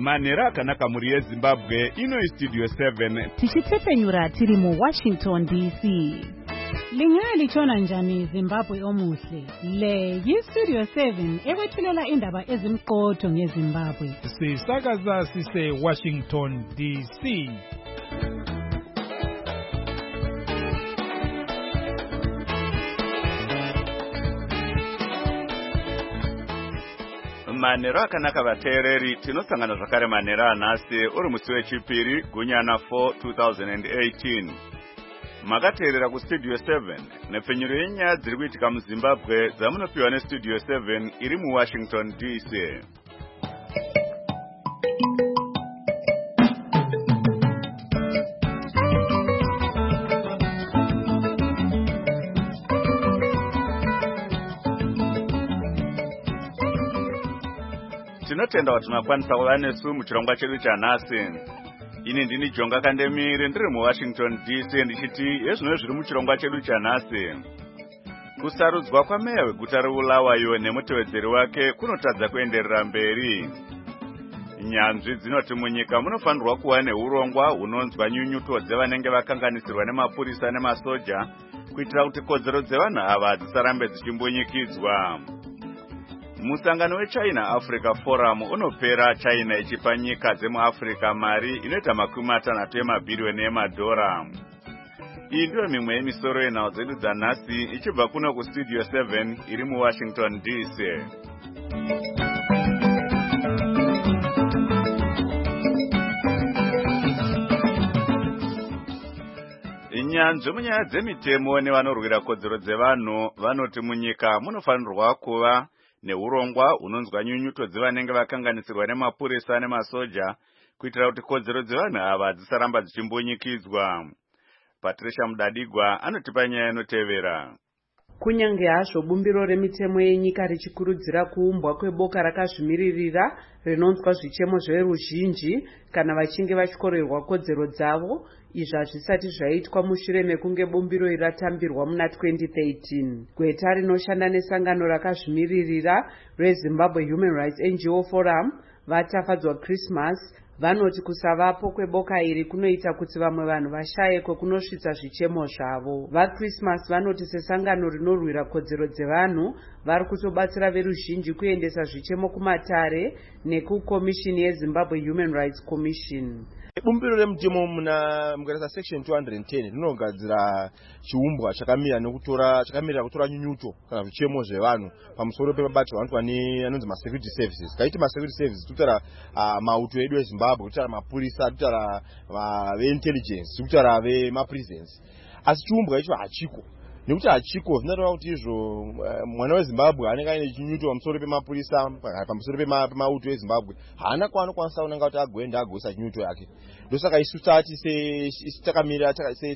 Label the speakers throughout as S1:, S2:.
S1: Manera akanaka muri yeZimbabwe ino Studio 7
S2: tichitepfenyura tiri mu Washington DC. Lingalitshona njani Zimbabwe omuhle? Le yiStudio 7 ekwethulela indaba ezimqotho ngeZimbabwe.
S3: Sisakaza sise Washington DC.
S1: Manera akanaka vateereri tinosangana zvakare manera anhasi uri musi wechipiri gunyana 4 2018. Makateerera kuStudio 7 nepfenyuro yenyaya dziri kuitika muZimbabwe dzamunopiwa neStudio 7 iri muWashington DC. Tinotenda kuti makwanisa kuva nesu muchirongwa chedu chanhasi. Ini ndini Jonga Kandemire ndiri muWashington DC ndichiti yezvino zviri muchirongwa chedu chanhasi. Kusarudzwa kwameya weguta reBulawayo nemutevedzeri wake kunotadza kuenderera mberi. Nyanzvi dzinoti munyika munofanirwa kuva neurongwa hunonzwa nyunyuto dzevanenge vakanganisirwa nemapurisa nemasoja kuitira kuti kodzero dzevanhu ava dzisarambe dzichimbunyikidzwa. Musangano weChina Africa Forum unopera China ichipa nyika dzemuAfrica mari inoita $60 emabhiriyoni emadhora. Iyi ndiyo mimwe yemisoro yenhau dzedu dzanhasi ichibva kuno kuStudio 7 iri muWashington DC. Nyanzvi munyaya dzemitemo nevanorwira kodzero dzevanhu vanoti munyika munofanirwa kuva neurongwa hunonzwa nyunyuto dzevanenge vakanganisirwa nemapurisa nemasoja kuitira kuti kodzero dzevanhu ava dzisaramba dzichimbunyikidzwa. Patricia Mudadigwa anotipa nyaya inotevera.
S4: Kunyange hazvo bumbiro remitemo yenyika richikurudzira kuumbwa kweboka rakazvimiririra rinonzwa zvichemo zveruzhinji kana vachinge vachikorerwa kodzero dzavo, izvi hazvisati zvaitwa mushure mekunge bumbiro iratambirwa muna 2013. Gweta rinoshanda nesangano rakazvimiririra reZimbabwe Human Rights NGO Forum vatafadzwa Christmas vanoti kusavapo kweboka iri kunoita kuti vamwe vanhu vashaye kwekunosvitsa zvichemo zvavo. VaChristmas vanoti sesangano rinorwira kodzero dzevanhu vari kutobatsira veruzhinji kuendesa zvichemo kumatare nekukomishini yeZimbabwe Human Rights Commission.
S5: Bumbiro remutemo mukatarisa section 210 rinogadzira chiumbwa chakamirira kutora nyunyuto kana zvichemo zvevanhu pamusoro pemabato anoitwa anonzi masecurity services. Kaiti masecurity services kutaura mauto edu eZimbabwe, kutaura mapurisa, kutaura veintelligence, kutaura vemaprisons. Asi chiumbwa icho hachiko. Nekuti hachiko zvinoreva kuti izvo mwana weZimbabwe anenge aine chinyuto pamusoro pemapurisa pamusoro pemauto eZimbabwe haana kwaanokwanisa kunanga kuti agoenda agoisa chinyuto yake. Ndosaka isu tati takamira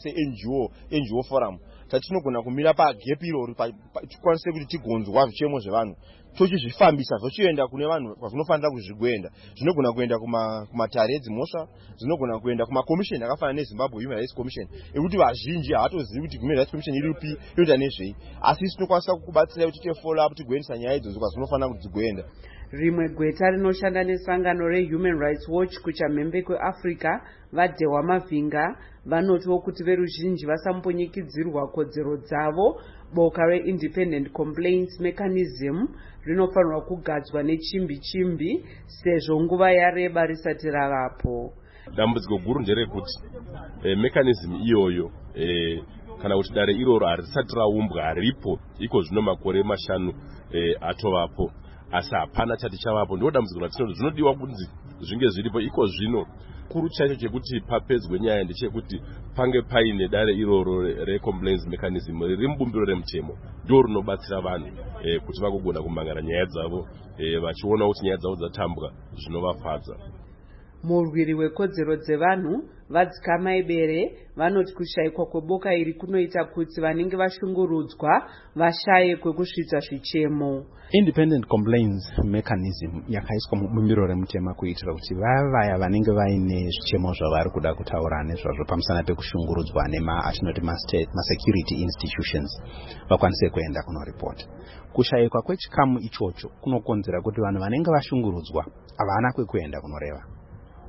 S5: NGO Forum tatinogona kumira pagap iroro tikwanise kuti tigonzwa zvichemo zvevanhu tochizvifambisa zvochienda kune vanhu kwazvinofanira kuzvigoenda. Zvinogona kuenda kumatare edzimhosva, zvinogona kuenda kumakomisheni akafanana neZimbabwe Human Rights Commission ekuti vazhinji havatozivi kuti Human Rights Commission iripi inoita nezvei, asi tinokwanisa kukubatsira kuti tiite follow up tigoendesa nyaya idzodzo kwazvinofanira kuti dzigoenda.
S4: Rimwe gweta rinoshanda nesangano reHuman Rights Watch kuchamhembe kweAfrica vaDhewa Mavhinga vanotiwo kuti veruzhinji vasambonyikidzirwa kodzero dzavo. Boka reIndependent Complaints Mechanism rinofanirwa kugadzwa nechimbi sezvo nguva yareba risati ravapo.
S6: Dambudziko guru nderekuti mechanism iyoyo kana kuti dare iroro harisati raumbwa haripo iko zvino makore 5 atovapo, asi hapana chati chavapo. Ndiko dambudziko ratinoda. Zvinodiwa kuti zvinge zviripo iko zvino. Kuru chacho chekuti papedzwe nyaya ndechekuti pange paine dare iroro recomplaints mechanism riri mubumbiro remutemo ndo rinobatsira vanhu kuti vagogona kumangara nyaya dzavo vachiona kuti nyaya dzavo dzatambwa zvinovafadza.
S4: Murwiri wekodzero dzevanhu vadzikama ibere vanoti kushayikwa kweboka iri kunoita kuti vanenge vashungurudzwa vashaye kwekusvitsa zvichemo.
S7: Independent Complaints Mechanism yakaiswa mubumbiro remutemo kuitira kuti vaya vanenge vaine zvichemo zvavari kuda kutaura nezvazvo pamusana pekushungurudzwa atinoti masecurity institutions vakwanise kuenda kunoripota. Kushayikwa kwechikamu ichocho kunokonzera kuti vanhu vanenge vashungurudzwa havana kwekuenda kunoreva.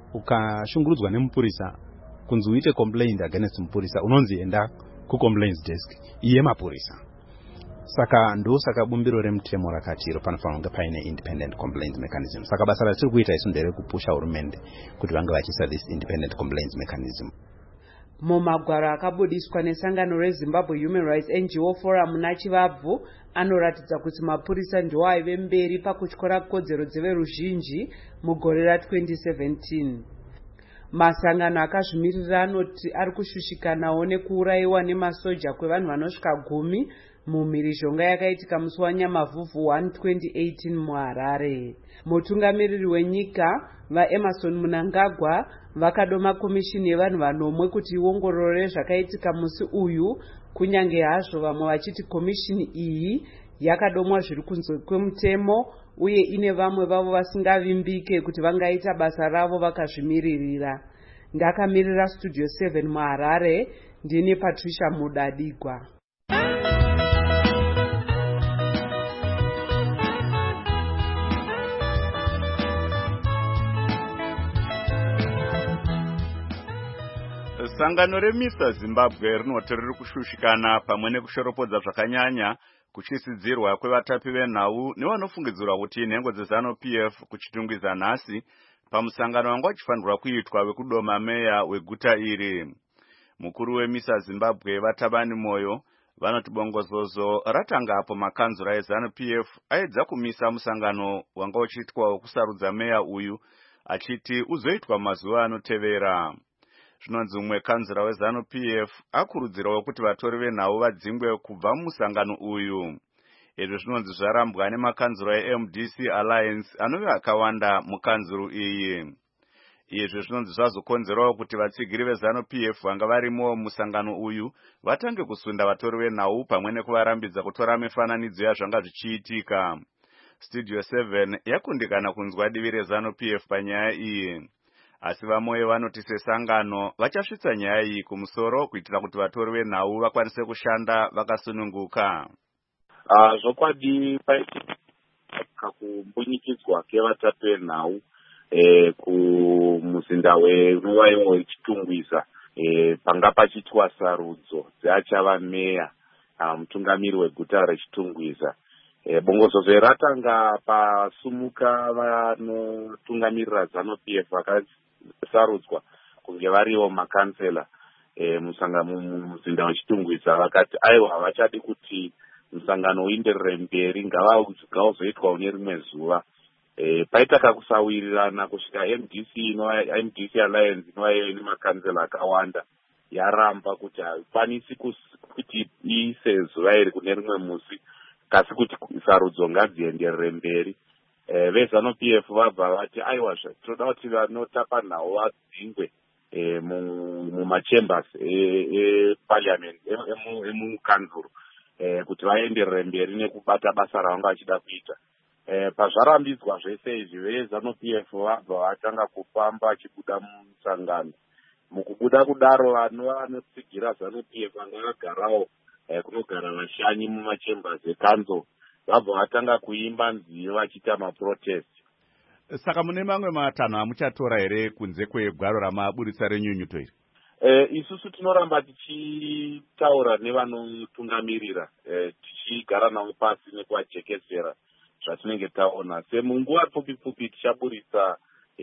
S7: ukashungurudzwa nemupurisa kunzi uite complaint against mupurisa unonzi enda kucomplaints desk yemapurisa. Saka ndosaka bumbiro remutemo rakati panofanira kunge paine independent complaints mechanism. Saka basa ratiri kuita isu nderekupusha hurumende kuti vange vachiisa this independent complaints mechanism.
S4: Mumagwaro akabudiswa nesangano reZimbabwe Human Rights NGO Forum naChivabvu anoratidza kuti mapurisa ndiwo aive mberi pakutyora kodzero dzeveruzhinji mugore ra2017. Masangano akazvimirira anoti ari kushushikanawo nekuurayiwa nemasoja kwevanhu vanosvika 10 mumhirizhonga yakaitika musi waNyamavhuvhu 1 2018 muHarare. Mutungamiriri wenyika vaEmerson Mnangagwa vakadoma komishini yevanhu vanomwe kuti iongorore zvakaitika musi uyu, kunyange hazvo vamwe vachiti komishini iyi yakadomwa zviri kunze kwemutemo uye ine vamwe vavo vasingavimbike kuti vangaita basa ravo vakazvimiririra. Ndakamirira Studio 7 muHarare, ndini Patricia Mudadigwa.
S1: Sangano remisa Zimbabwe rinoti riri kushushikana pamwe nekushoropodza zvakanyanya kuchisidzirwa kwevatapi venhau nevanofungidzirwa kuti nhengo dzeZANU-PF kuchitungwiza nhasi pamusangano wanga uchifanirwa kuitwa wekudoma meya weguta iri. Mukuru wemisa Zimbabwe Vatabani Moyo vanoti bongozozo ratanga apo makanzura eZANU-PF aedza kumisa musangano wanga uchiitwa wekusarudza meya uyu achiti uzoitwa mazuva anotevera. Zvinonzi umwe kanzura weZANU-PF akurudzirawo kuti vatori venhau vadzingwe kubva musangano uyu. Izvi zvinonzi zvarambwa nemakanzura eMDC Alliance anove akawanda mukanzuru iyi. Izvi zvinonzi zvazokonzerawo kuti vatsigiri veZANU-PF vanga varimo musangano uyu vatange kusunda vatori venhau pamwe nekuvarambidza kutora mifananidzo yazvanga zvichiitika. Studio 7 yakundikana kunzwa divi reZANU-PF panyaya iyi. Asi vamwe vanoti sesangano vachasvitsa nyaya iyi kumusoro kuitira kuti vatori venhau vakwanise kushanda vakasununguka.
S8: Zvokwadi paitika kumbunyikidzwa kevatapi venhau kumuzinda weruvayo wechitungwiza panga pachitwa sarudzo dzeachava meya mutungamiri weguta rechitungwiza. Bongozozo ratanga pasumuka vanotungamirira ZANU-PF vakasarudzwa kunge variwo makansela mumuzinda wechitungwiza. Vakati aiwa havachadi kuti musangano uenderere mberi, ngavazoitwa une rimwe zuva. Paita kakusawirirana kusvika MDC Alliance inova ine makansela akawanda yaramba kuti haikwanisi kuti iise zuva iri kune rimwe musi, kasi kuti sarudzo ngadzienderere mberi. VeZANU-PF vabva vati aiwa toda kuti vanotapa nhau vadzingwe mumachambers eparliament emukanzuru kuti vaenderere mberi nekubata basa ravanga vachida kuita. Pazvarambidzwa zvese izvi veZANU-PF vabva vatanga kufamba vachibuda musangano. Mukubuda kudaro vanotsigira ZANU-PF vanga vagarawo kunogara vashanyi mumachambers ekanzo vabva vatanga kuimba nziyo vachiita maprotest.
S1: Saka mune mamwe matanho amuchatora here kunze kwegwaro ramaburitsa renyunyuto iri?
S8: Isusu tinoramba tichitaura nevanotungamirira, tichigara navo pasi nekuvajekesera zvatinenge taona. Semunguva pfupi tichaburitsa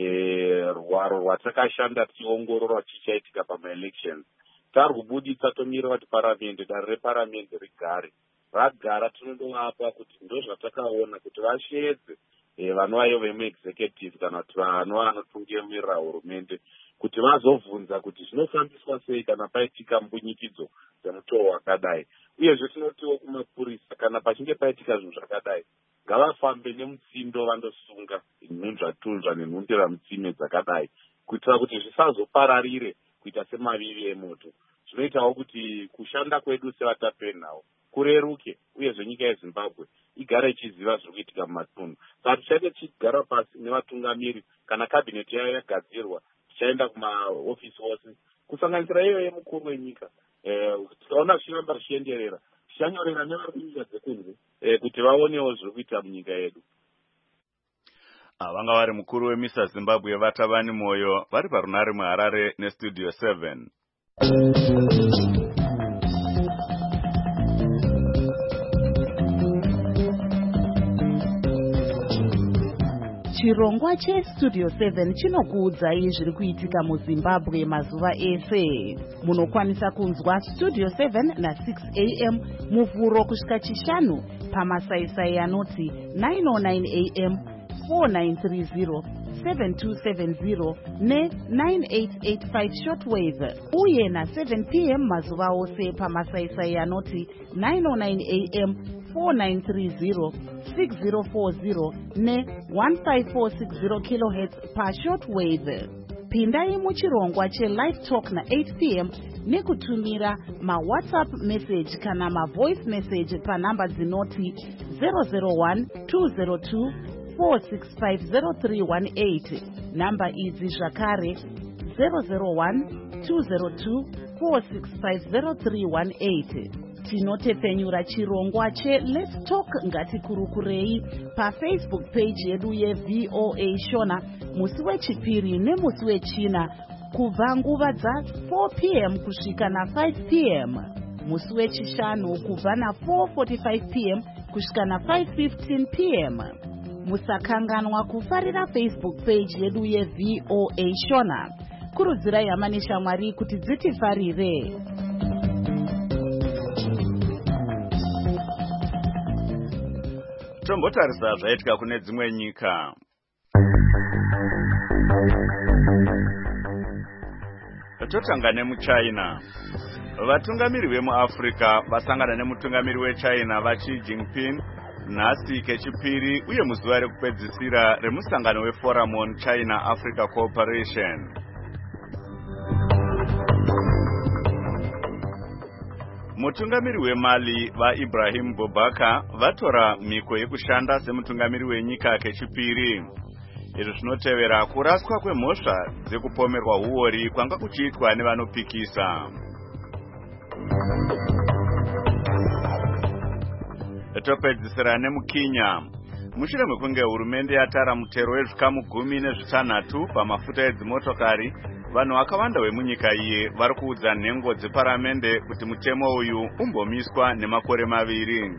S8: rwaro rwatakashanda tichiongorora chichaitika pamaelections. Tari kubuditsa tomira kuti paramende, dare reparamende rigare. Ragara tinondovapa kuti ndozvatakaona kuti vasheedze vanova vemuexecutive kana kuti vanotungamirira hurumende kuti vazobvunza kuti zvinofambiswa sei kana paitika mbunyikidzo dzemutoo wakadai. Uyezve tinotiwo kumapurisa kana pachinge paitika zvinhu zvakadai ngavafambe nemutsindo vandosunga nhunzvatunzva nenhundiramutsime dzakadai kuitira kuti zvisazopararire kuita semavivi emoto. Zvinoitawo kuti kushanda kwedu sevatapi venhau kureruke, uyezve nyika yeZimbabwe igare ichiziva zviri kuitika mumatunhu. Saka tichaite tichigara pasi nevatungamiri kana kabineti yayo yagadzirwa, tichaenda kumaofisi ose kusanganisira iyo yemukuru wenyika. Tikaona zvichiramba zvichienderera tichanyorera nevari kunyika dzekunze kuti vaonewo zviri kuita munyika yedu.
S1: vanga vari mukuru wemisa Zimbabwe Vatavani Moyo vari parunare muHarare nestudio 7.
S9: Chirongwa chestudio 7 chinokuudzai zviri kuitika muZimbabwe mazuva ese. Munokwanisa kunzwa studio 7 na6 am muvhuro kusvika chishanu pamasaisai anoti 909 am, 4930, 7270 ne9885 shortwave, uye na7 pm mazuva ose pamasaisai anoti 909 am, 4930, 6040 ne1540 kHz pashortwave. Pindai muchirongwa chelive talk na8 pm nekutumira mawhatsapp message kana mavoice message panhamba dzinoti 001-202 4650318. Namba idzi zvakare 001-202 4650318. Tinotepfenyura chirongwa cheLet's Talk ngatikurukurei paFacebook page yedu yeVOA Shona musi wechipiri nemusi wechina kubva nguva dza4 pm kusvika na5 pm, musi wechishanu kubva na4:45 pm kusvika na5:15 pm. Musakanganwa kufarira Facebook page yedu yeVOA Shona. Kurudzirai hama neshamwari kuti dzitifarire.
S1: Tombotarisa zvaitika kune dzimwe nyika. Totanga nemuChina. Vatungamiri vemuAfrica vasangana nemutungamiri weChina vaXi Jinping nhasi kechipiri uye muzuva rekupedzisira remusangano weForum on China-Africa Cooperation. Mutungamiri weMali vaIbrahim Boubacar vatora miko yekushanda semutungamiri wenyika kechipiri. Izvi zvinotevera kuraswa kwemhosva dzekupomerwa huori kwanga kuchiitwa nevanopikisa. Topedzisira nemuKenya. Mushure mekunge hurumende yatara mutero wezvikamu 16 pamafuta edzimotokari, vanhu vakawanda vemunyika iyi vari kuudza nhengo dzeparamende kuti mutemo uyu umbomiswa nemakore 2.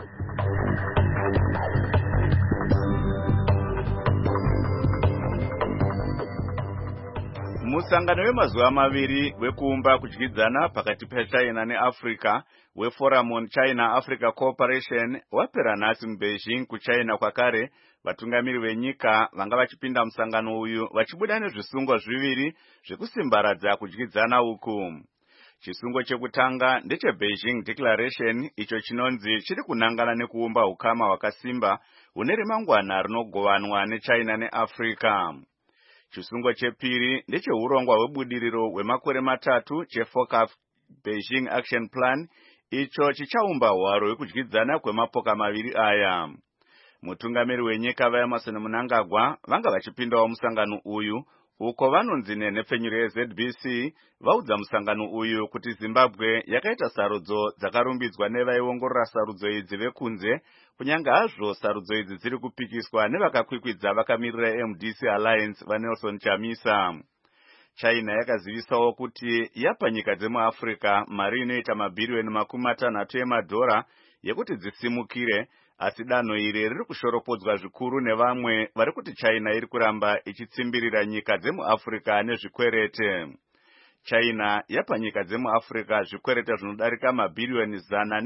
S1: Musangano wemazuva 2 wekuumba kudyidzana pakati peChina neAfrica weForum on China-Africa Cooperation wapera nhasi muBeijing kuChina kwakare. Vatungamiri venyika vanga vachipinda musangano uyu vachibuda nezvisungo 2 zvekusimbaradza kudyidzana uku. Chisungo chekutanga ndecheBeijing Declaration, icho chinonzi chiri kunangana nekuumba hukama hwakasimba hune remangwana rinogovanwa neChina neAfrica. Chisungo chepiri ndechehurongwa hwebudiriro hwemakore 3 cheFOCAC Beijing Action Plan, icho chichaumba hwaro hwekudyidzana kwemapoka 2 aya. Mutungamiri wenyika vaEmerson Mnangagwa vanga vachipindawo musangano uyu, uko vanonzi nenhepfenyuro yeZBC vaudza musangano uyu kuti Zimbabwe yakaita sarudzo dzakarumbidzwa nevaiongorora sarudzo idzi vekunze, kunyange hazvo sarudzo idzi dziri kupikiswa nevakakwikwidza vakamirira MDC Alliance vaNelson Chamisa. China yakazivisawo kuti yapa nyika dzemuAfrica mari inoita mabhiriyoni 60 emadhora yekuti dzisimukire, asi danho iri riri kushoropodzwa zvikuru nevamwe vari kuti China iri kuramba ichitsimbirira nyika dzemuAfrica nezvikwerete. China yapa nyika dzemuAfrica zvikwerete zvinodarika mabhiriyoni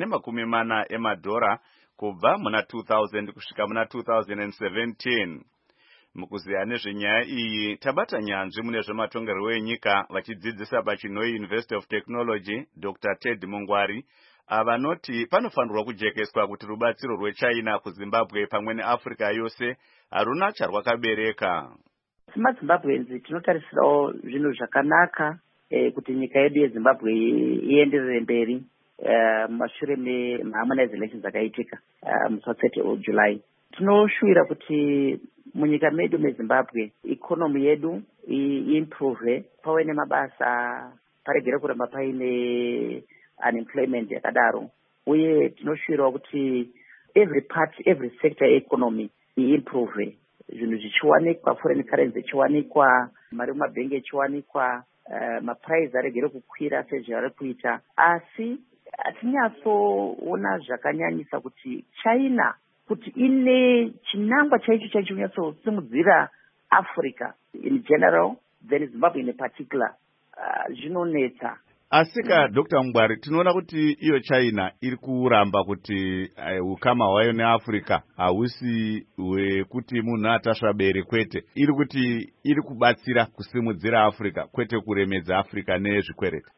S1: 140 emadhora kubva muna 2000 kusvika muna 2017. Mukuziya nezvenyaya iyi tabata nyanzvi mune zvematongerwo enyika vachidzidzisa paChinoi University of Technology Dr. Ted Mungwari vanoti panofanirwa kujekeswa kuti rubatsiro rweChina kuZimbabwe pamwe neAfrica yose haruna charwakabereka.
S10: SemaZimbabweans tinotarisirawo zvinhu zvakanaka kuti nyika yedu yeZimbabwe ienderere mberi mashure meharmonize elections akaitika musi wa30 July. Tinoshuvira kuti munyika medu meZimbabwe ikonomi yedu iimprove, pave nemabasa, paregere kuramba paine unemployment yakadaro, uye tinoshuvira kuti every sector yeeconomy iimprove. zvinhu zvichiwanikwa, foreign currency ichiwanikwa, mari mumabhengi ichiwanikwa, mapuraizi aregere kukwira sezvari kuita, asi hatinyatsoona zvakanyanyisa kuti China kuti ine chinangwa chaicho chaichonyatsosimudzira Africa in general, then Zimbabwe in particular, zvinonetsa.
S1: Asika Dr. Mungwari, tinoona kuti iyo China iri kuramba kuti ukama hwayo neAfrica hausi wekuti munhu atasvabere, kwete, iri kuti iri kubatsira kusimudzira Africa, kwete kuremedza Africa nezvikwereti.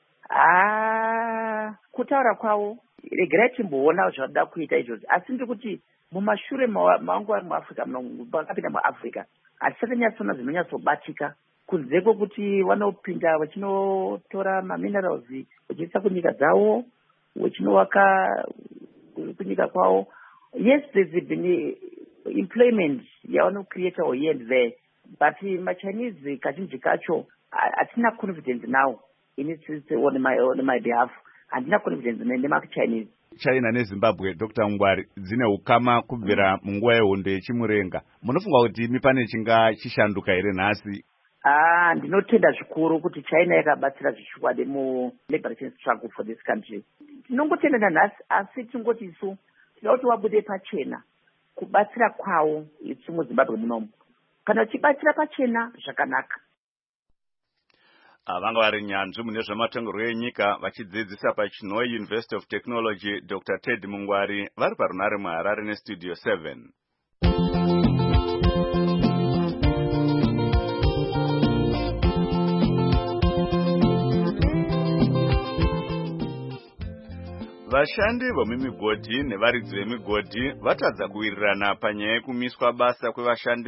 S10: Kutaura kwavo regerai timboona zvavada kuita izvozvo, asi ndiri kuti mumashure mangu ari muAfrica, vakapinda muAfrica hatisakanyatsoona zvinonyatsobatika kunze kwekuti vanopinda vachinotora maminerals vachiisa kunyika dzavo, vachinovaka kunyika kwavo. Yes, there's been employment yavanocreata here and there, but machinese kazhinji kacho hatina confidence now on my behalf. Handina confidence nemachinese.
S1: China neZimbabwe, Dr. Mungwari, dzine ukama kubvira munguva yehondo yechimurenga. Munofunga kuti mipane chinga chishanduka here nhasi?
S10: Ndinotenda zvikuru kuti China yakabatsira zvichikwadi mu-liberation struggle for this country. Tinongotenda nanhasi, asi tingoti isu tinoda kuti vabude pachena kubatsira kwavo isu muZimbabwe munomu. Kana tichibatsira pachena zvakanaka.
S1: Vanga vari nyanzvi mune zvematongerwo enyika vachidzidzisa paChinoi University of Technology, Dr. Ted Mungwari, vari parunare muHarare neStudio 7. Vashandi vemimigodhi nevaridzi vemigodhi vatadza kuwirirana panyaya yekumiswa basa kwevashandi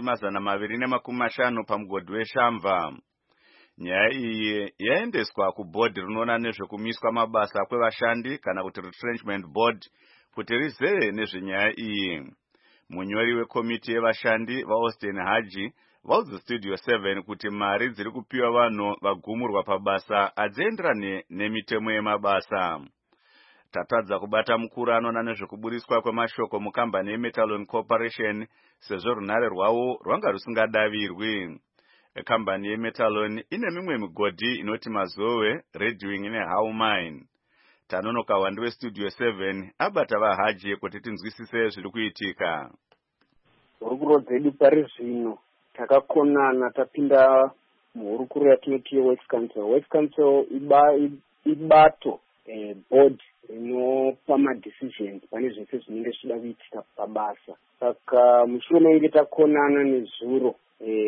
S1: 250 pamugodhi weShamva. Nyaya iyi yaendeswa kubhodhi rinoona nezvekumiswa mabasa kwevashandi kana kuti retrenchment board kuti rizere nezvenyaya iyi. Munyori wekomiti yevashandi vaAustin Haji vaudza Studio 7 kuti mari dziri kupiwa vanhu vagumurwa pabasa hadzienderane nemitemo yemabasa. Tatadza kubata mukuru anoona nezvekuburiswa kwemashoko mukambani yeMetalon Corporation sezvo runare rwavo rwanga rusingadavirwi. Kambani yeMetalon ine mimwe migodhi inoti Mazowe, Redwing neHow Mine. Tanonoka wandi weStudio 7 abata vaHaji kuti tinzwisise zviri kuitika.
S11: Hurukuro dzedu pari zvino takakonana tapinda muhurukuro yatinoti West Council. West Council ibato board inopa madecisions pane zvese zvinenge zvichida kuitika pabasa. Saka mushure menge takonana nezuro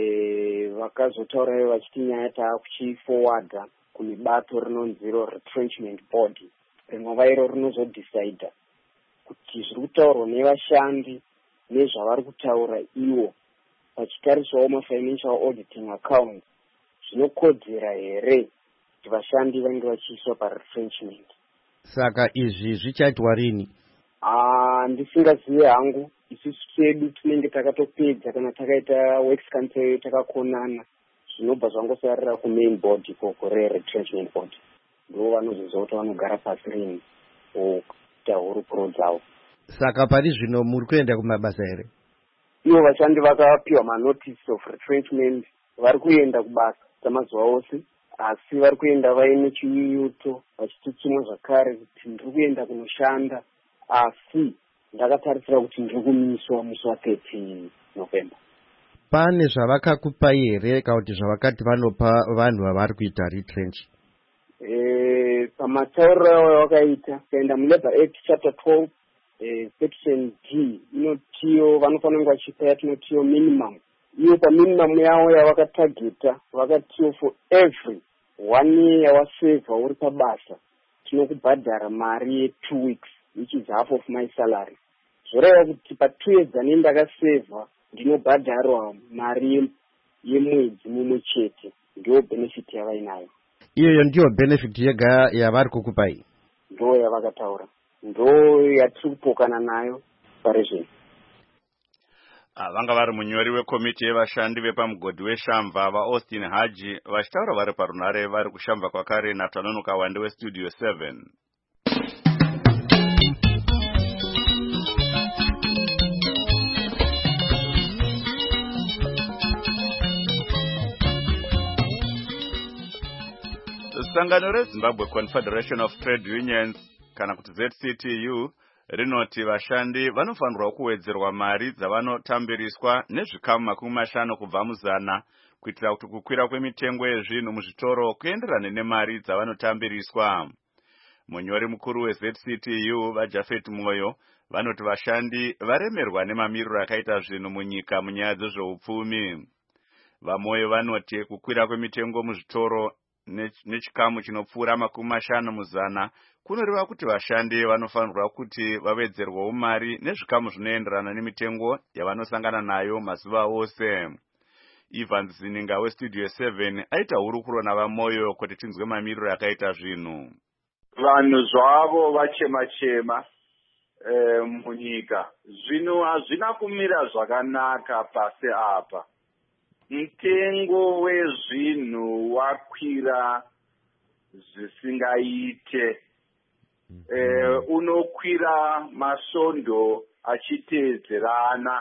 S11: vakazotaura vachiti nyaya taakuchiforwarda kumibato rinonzi retrenchment board, rinova iro rinozodecida kuti zviri kutaurwa nevashandi nezvavari kutaura ivo vachitariswawo mafinancial auditing accounts zvinokodzera here kuti vashandi vange vachiiswa paretrenchment.
S12: Saka izvi zvichaitwa rini?
S11: Ndisingazivi hangu. Isusu chedu tinenge takatopedza kana takaita Works Council takakonana, zvinobva zvangosarira kumain board ikoko retrenchment board. Ndo vanoziva kuti vanogara pasi rini kuita hurukuro dzavo.
S12: Saka pari zvino muri kuenda kumabasa here?
S11: Ivo vashandi vakapiwa manotice of retrenchment, vari kuenda kubasa dzamazuva ose, asi vari kuenda vaine chiyuto vachititsumwa zvakare kuti ndiri kuenda kunoshanda, asi ndakatarisira kuti ndiri kumiswa musi wa30 November.
S12: Pane zvavakakupai here kana kuti zvavakati vanopa vanhu vavari kuita retrench?
S11: Pamatauriro avakaita kaenda muLabour Act chapter 12 section D inotiyo vanofanira kunge vachipa yatinotiyo minimum. Iyo paminimum yavo yavakatageta vakatiyo for every 1 year yawasevha uri pabasa tinokubhadhara mari ye2 weeks which is half of my salary. Zvoreva kuti pa2 years anenge ndakasevha ndinobhadharwa mari yemwedzi mumwe chete. Ndiyo benefit yavainayo.
S12: Iyoyo ndiyo benefit yega yavari kukupai?
S11: Ndo yavakataura, ndo yatiri kupokana nayo pari zvino.
S1: Vanga vari munyori wekomiti yevashandi vepamugodhi weShamva vaAustin Haji vachitaura vari parunare vari kuShamva kwakare naTanonoka wandi weStudio 7. sangano reZimbabwe Confederation of Trade Unions kana kuti ZCTU rinoti vashandi vanofanirwa kuwedzerwa mari dzavanotambiriswa nezvikamu 50 kubva muzana kuitira kuti kukwira kwemitengo yezvinhu muzvitoro kuenderane nemari dzavanotambiriswa. Munyori mukuru weZCTU vaJafet Moyo vanoti vashandi varemerwa nemamiriro akaita zvinhu munyika munyaya dzezveupfumi. Vamoyo vanoti kukwira kwemitengo muzvitoro nechikamu chinopfuura 50 muzana kunoreva kuti vashandi vanofanirwa kuti vawedzerwewo mari nezvikamu zvinoenderana nemitengo yavanosangana nayo mazuva ose. Ivan Zininga weStudio 7 aita hurukuro navamoyo kuti tinzwe mamiriro akaita zvinhu.
S13: Vanhu zvavo vachema-chema munyika zvino hazvina kumira zvakanaka pasi apa. Mtengo wezvinhu wakwira zvisingaite. Unokwira masvondo achiteedzerana.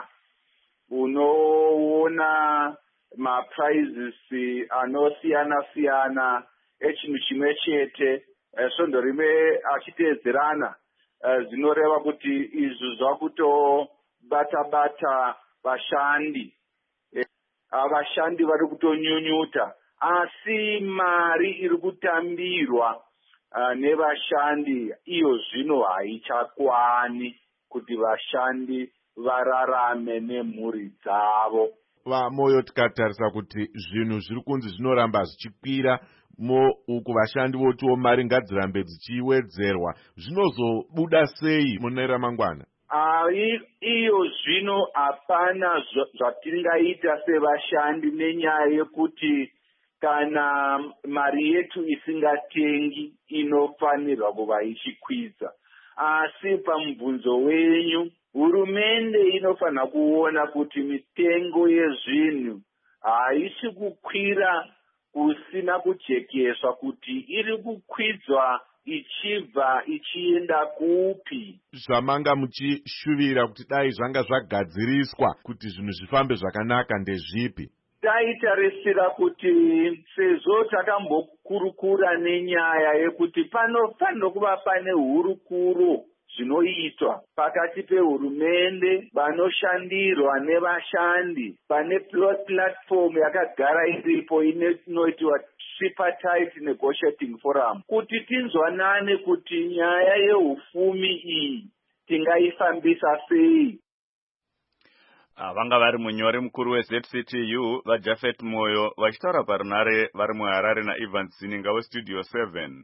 S13: Unoona maprizes anosiyana-siyana echinhu chimwe chete, svondo rimwe achiteedzerana. Zvinoreva kuti izvi zvakutobata-bata vashandi. Vashandi vari kutonyunyuta, asi mari iri kutambirwa nevashandi iyo zvino haichakwani kuti vashandi vararame nemhuri dzavo.
S14: Vamoyo tikatarisa kuti zvinhu zviri kunzi zvinoramba zvichikwira uku vashandi votiwo mari ngadzirambe dzichiwedzerwa, zvinozobuda sei mune ramangwana?
S13: Iyo zvino hapana zvatingaita sevashandi nenyaya yekuti kana mari yetu isingatengi inofanirwa kuva ichikwidza. Asi pamubvunzo wenyu, hurumende inofanira kuona kuti mitengo yezvinhu haisi kukwira kusina kujekeswa, kuti iri kukwidzwa ichibva ichienda kupi.
S14: Zvamanga muchishuvira kuti dai zvanga zvagadziriswa kuti zvinhu zvifambe zvakanaka ndezvipi?
S13: Taitarisira kuti sezvo takambokurukura nenyaya yekuti panofanira kuva pane hurukuro zvinoitwa pakati pehurumende, vanoshandirwa nevashandi, pane platform yakagara iripo inoitwa tripartite negotiating forum, kuti tinzwanane kuti nyaya yehufumi iyi tingaifambisa sei.
S1: Vanga vari munyori mukuru weZCTU vaJafet Moyo vachitaura parunare vari muHarare naIvan Zininga weStudio 7.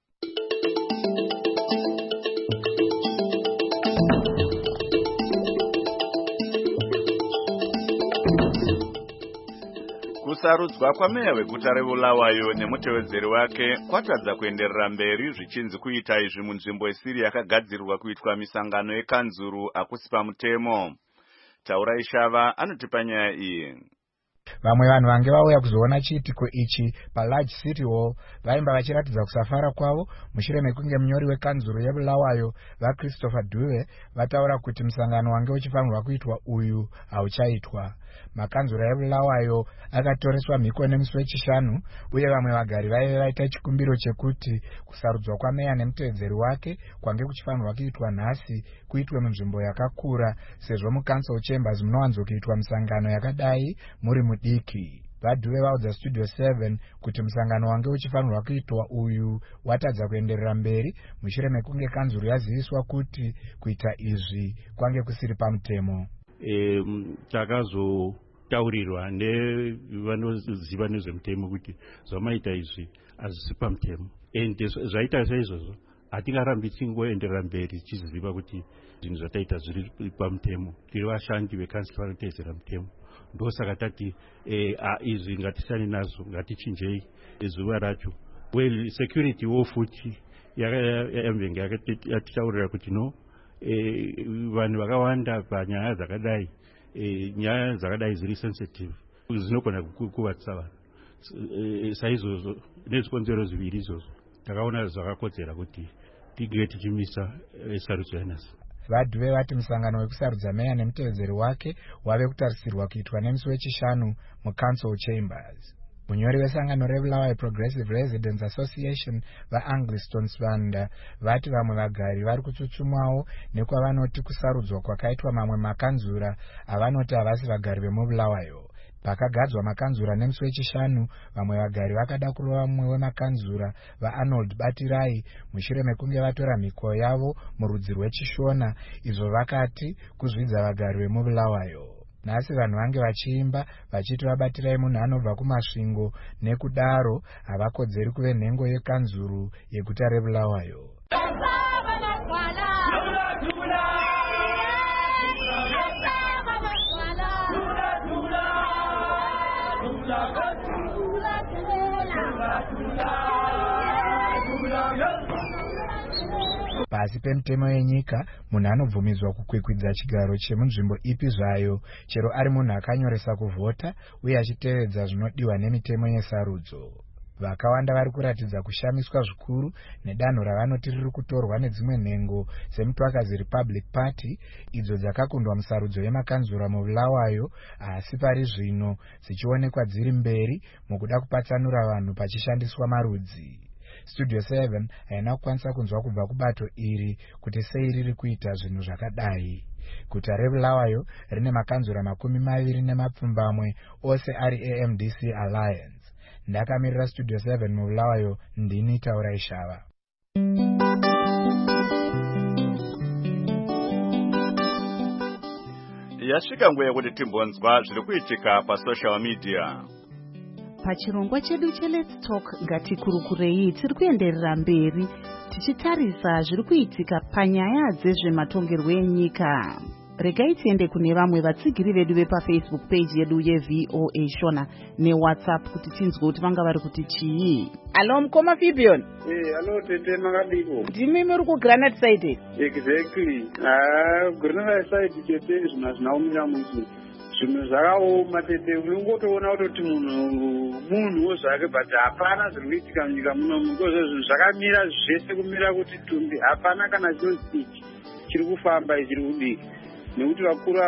S1: Kusarudzwa kwameya weguta reBulawayo nemutevedzeri wake kwatadza kuenderera mberi zvichinzi kuita izvi munzvimbo isiri yakagadzirirwa kuitwa misangano yekanzuru hakusi pamutemo. Taura Ishava anotipa nyaya iyi.
S15: Vamwe vanhu vange vauya kuzoona chiitiko ichi paLarge City Hall vaimba vachiratidza kusafara kwavo mushure mekunge munyori wekanzuro yeBulawayo vaChristopher Duve vataura kuti musangano wange uchifanirwa kuitwa uyu hauchaitwa. Makanzuro eBulawayo akatoreswa mhiko nemusi wechishanu, uye vamwe vagari vaive vaita chikumbiro chekuti kusarudzwa kwameya nemutevedzeri wake kwange kuchifanirwa kuitwa nhasi kuitwe munzvimbo yakakura, sezvo muCouncil Chambers munowanzokuitwa misangano yakadai muri mudiki. VaDuve vaudza Studio 7 kuti musangano wange uchifanirwa kuitwa uyu watadza kuenderera mberi mushure mekunge kanzuro yaziviswa kuti kuita izvi kwange kusiri pamutemo.
S16: Takazotaurirwa nevanoziva nezvemutemo kuti zvamaita izvi hazvisi pamutemo, ende zvaita saizvozvo hatingarambi tingoenderera mberi tichiziva kuti zvinhu zvataita zviri pamutemo. Tiri vashandi vekansila vanoteedzera mutemo, ndosaka tati izvi ngatisiyane nazvo, ngatichinjei zuva racho. Well, security wo futi yamvenge yakatitaurira kuti no, vanhu vakawanda panyaya dzakadai, nyaya dzakadai ziri sensitive zinogona kukuvadzisa vanhu. Saizvozvo nezvikonzero zviviri izvozvo takaona zvakakodzera kuti tigere tichimisa sarudzo yanhasi.
S15: VaDuve vati musangano wekusarudza meya nemutevedzeri wake wave kutarisirwa kuitwa nemusi wechishanu muCouncil Chambers. munyori wesangano rebulawayo Progressive Residents Association vaAngliston Svanda vati vamwe vagari vari kutsutsumwawo nekwavanoti kusarudzwa kwakaitwa mamwe makanzura avanoti havasi vagari vemubulawayo. Pakagadzwa makanzura nemusi wechishanu, vamwe vagari vakada kurova mumwe wemakanzura vaArnold Batirai mushure mekunge vatora mhiko yavo murudzi rwechishona, izvo vakati kuzvidza vagari vemubulawayo. Nhasi vanhu vange vachiimba vachiti vabatirai munhu anobva kumasvingo, nekudaro havakodzeri kuve nhengo yekanzuru yeguta rebulawayo. Pasi pemutemo yenyika, munhu anobvumidzwa kukwikwidza chigaro chemunzvimbo ipi zvayo, chero ari munhu akanyoresa kuvhota uye achitevedza zvinodiwa nemitemo yesarudzo. Vakawanda vari kuratidza kushamiswa zvikuru nedanho ravanoti riri kutorwa nedzimwe nhengo dzemutwakazi Republic Party idzo dzakakundwa musarudzo yemakanzura mubulawayo, asi pari zvino dzichionekwa dziri mberi mukuda kupatsanura vanhu pachishandiswa marudzi. Studio 7 haina kukwanisa kunzwa kubva kubato iri kuti sei riri kuita zvinhu zvakadai. Guta rebulawayo rine makanzura 20 ose ari AMDC Alliance. Ndakamirira Studio 7 mubulawayo, ndini Taurai Shava.
S1: Yasvika nguva yekuti timbonzwa zviri kuitika pasocial media.
S9: Pachirongwa chedu cheLet's Talk ngatikurukurei tiri kuenderera mberi tichitarisa zviri kuitika panyaya dzezvematongerwo enyika. Regai tiende kune vamwe vatsigiri vedu vepaFacebook page yedu yeVOA Shona neWhatsApp kuti tinzwe kuti vanga vari kuti chii.
S11: Alo mukoma Fibion.
S17: Alo tete makadiko.
S11: Ndimi muri kuGranite Side.
S17: Exactly. Granite Side tete zvinaumira musi. Zvinhu zvakaoma tete, unongotoona kuti munhu zvake but hapana zviri kuitika munyika muno. Zvinhu zvakamira zvese kumira kuti tumbi, hapana kana chinonzi chiri kufamba chiri kudii. Nekuti vakuru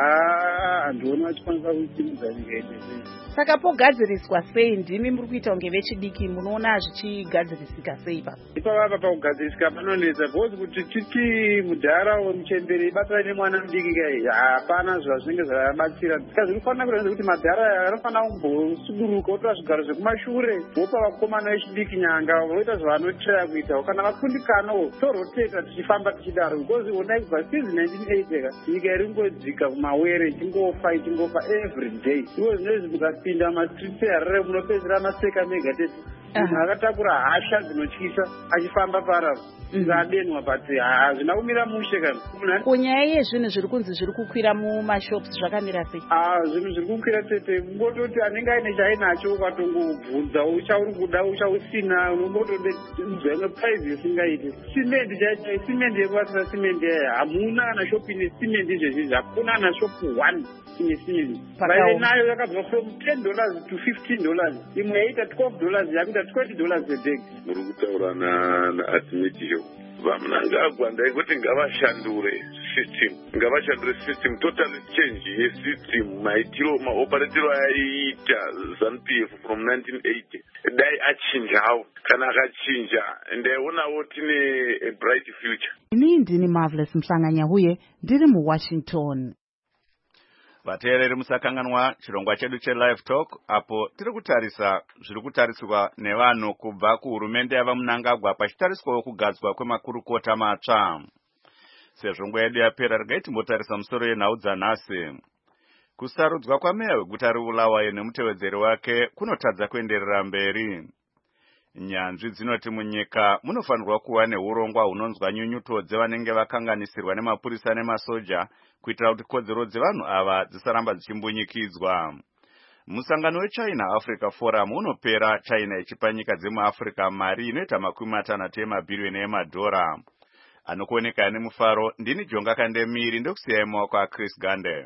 S17: handiona vachikwanisa kusimudza nyika ine.
S11: Saka pogadziriswa sei? Ndimi muri kuita kunge vechidiki, munoona zvichigadzirisika sei pa?
S17: Ipapa pakugadzirisika panonetsa because kuti titi mudhara wemuchembere ibatana nemwana mudiki kai hapana zvazvinenge zvakabatsira. Saka zviri kufanira kurenza kuti madhara anofanira kumbosuduruka otora zvigaro zvekumashure vopa vakomana vechidiki nyanga voita zvavanotraya kuita. Kana vakundikanawo toroteta tichifamba tichidaro because onai kubva since 1980 nyika iri kungodzika kumawere ichingofa every day. Iwo zvinezvi mukapinda mastriti harare munopedzera maseka mega tete. Munhu akatakura hasha dzinotyisa achifamba parapa zadenwa but hazvina kumira mushe kana.
S11: Kunyaya yezvinhu zviri kunzi zviri kukwira mumashops zvakamira sei?
S17: Zvinhu zviri kukwira tete, ungototi anenge aine chainacho ukatongobvunza uchauri kuda uchausina, unombotodedzwa privacy ingaite. Simendi chaicho, simendi yekuvatira simendi hamuna kana shopu ine simendi izvezvi, hakuna kana shopu 1 ine simendi. Vaive nayo yakabva from $10 to $15. Imwe yaita $12 yakuita $20 a day.
S18: Muri kutaura naArithmetic vamunangagwa ndaikuti ngavashandure system totally change yesystem maitiro maoperatiro aiita ZANU-PF from 1980 dai achinjawo kana akachinja ndaionawo tine a bright future.
S9: Ini ndini Marvelous Mhlanganya huye ndiri muWashington.
S1: Vateereri musakanganwa chirongwa chedu cheLive Talk apo tiri kutarisa zviri kutariswa nevanhu kubva kuhurumende yavamunangagwa pachitariswawo kugadzwa kwemakurukota matsva. Sezvo nguva yedu yapera, regai timbotarisa musoro yenhau dzanhasi. Kusarudzwa kwameya weguta reBulawayo nemutevedzeri wake kunotadza kuenderera mberi. Nyanzvi dzinoti munyika munofanirwa kuva neurongwa hunonzwa nyunyuto dzevanenge vakanganisirwa nemapurisa nemasoja kuitira kuti kodzero dzevanhu ava dzisaramba dzichimbunyikidzwa. Musangano weChina Africa Forum unopera China ichipa nyika dzemuAfrica mari inoita $60 mabhirioni emadhora. Anokuoneka nemufaro, ndini Jonga Kandemiri, ndokusiyai mumaoko aChris Gande.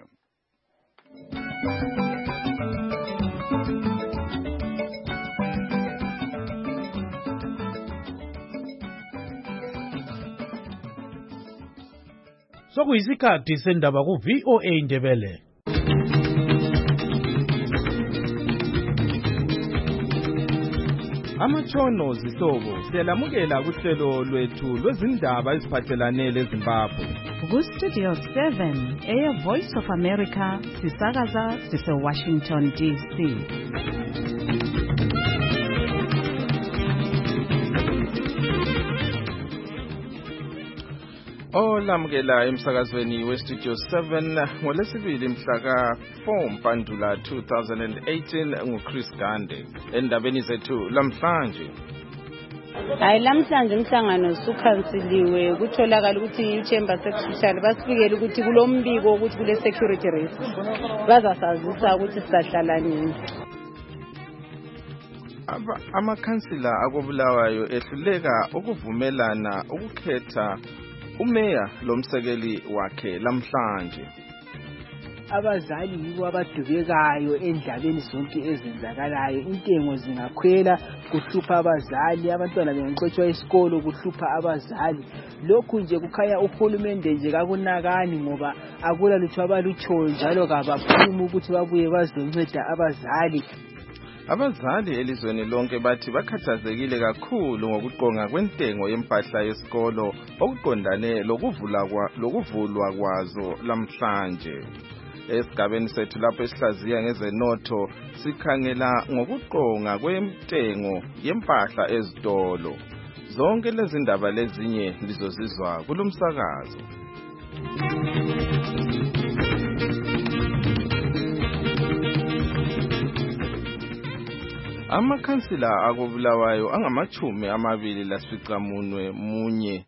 S3: Sokuyisikhathi sendaba kuVOA Ndebele.
S19: Amatshono zihlobo siyalamukela kuhlelo lwethu lwezindaba eziphathelane leZimbabwe.
S9: Ku-Studio 7 Voice of America sisakaza sise-Washington DC.
S19: Olamukela emsakazweni we-Studio 7 ngolesibili mhla ka-4 Mpandula 2018 nguChris Gande. Endabeni zethu lamhlanje.
S20: Hayi lamhlanje umhlangano usukhansiliwe kutholakala ukuthi iChamber Secretary basifikele ukuthi kulombiko ukuthi kule security risk bazasazisa ukuthi sisahlala nini.
S19: Amakhansila akobulawayo ehluleka ukuvumelana ukukhetha umeya lomsekeli wakhe lamhlanje.
S21: Abazali yibo abadubekayo endabeni zonke ezenzakalayo. Intengo zingakhwela kuhlupha abazali, abantwana bengaxotshwa esikolo kuhlupha abazali. Lokhu nje kukhanya uhulumende nje kakunakani ngoba akula lutho abalutshoyo njalo kabaphumi ukuthi babuye bazonceda abazali.
S19: Abazali elizweni lonke bathi bakhathazekile kakhulu ngokuqonga kwentengo yempahla yesikolo okuqondane lokuvulwa kwazo lamhlanje. Esigabeni sethu lapho esihlaziya ngezenotho sikhangela ngokuqonga kwentengo yempahla ezitolo. Zonke lezi ndaba lezinye lizozizwa kulomsakazo. Amakhansila akobulawayo angamachumi amabili lasficamunwe munye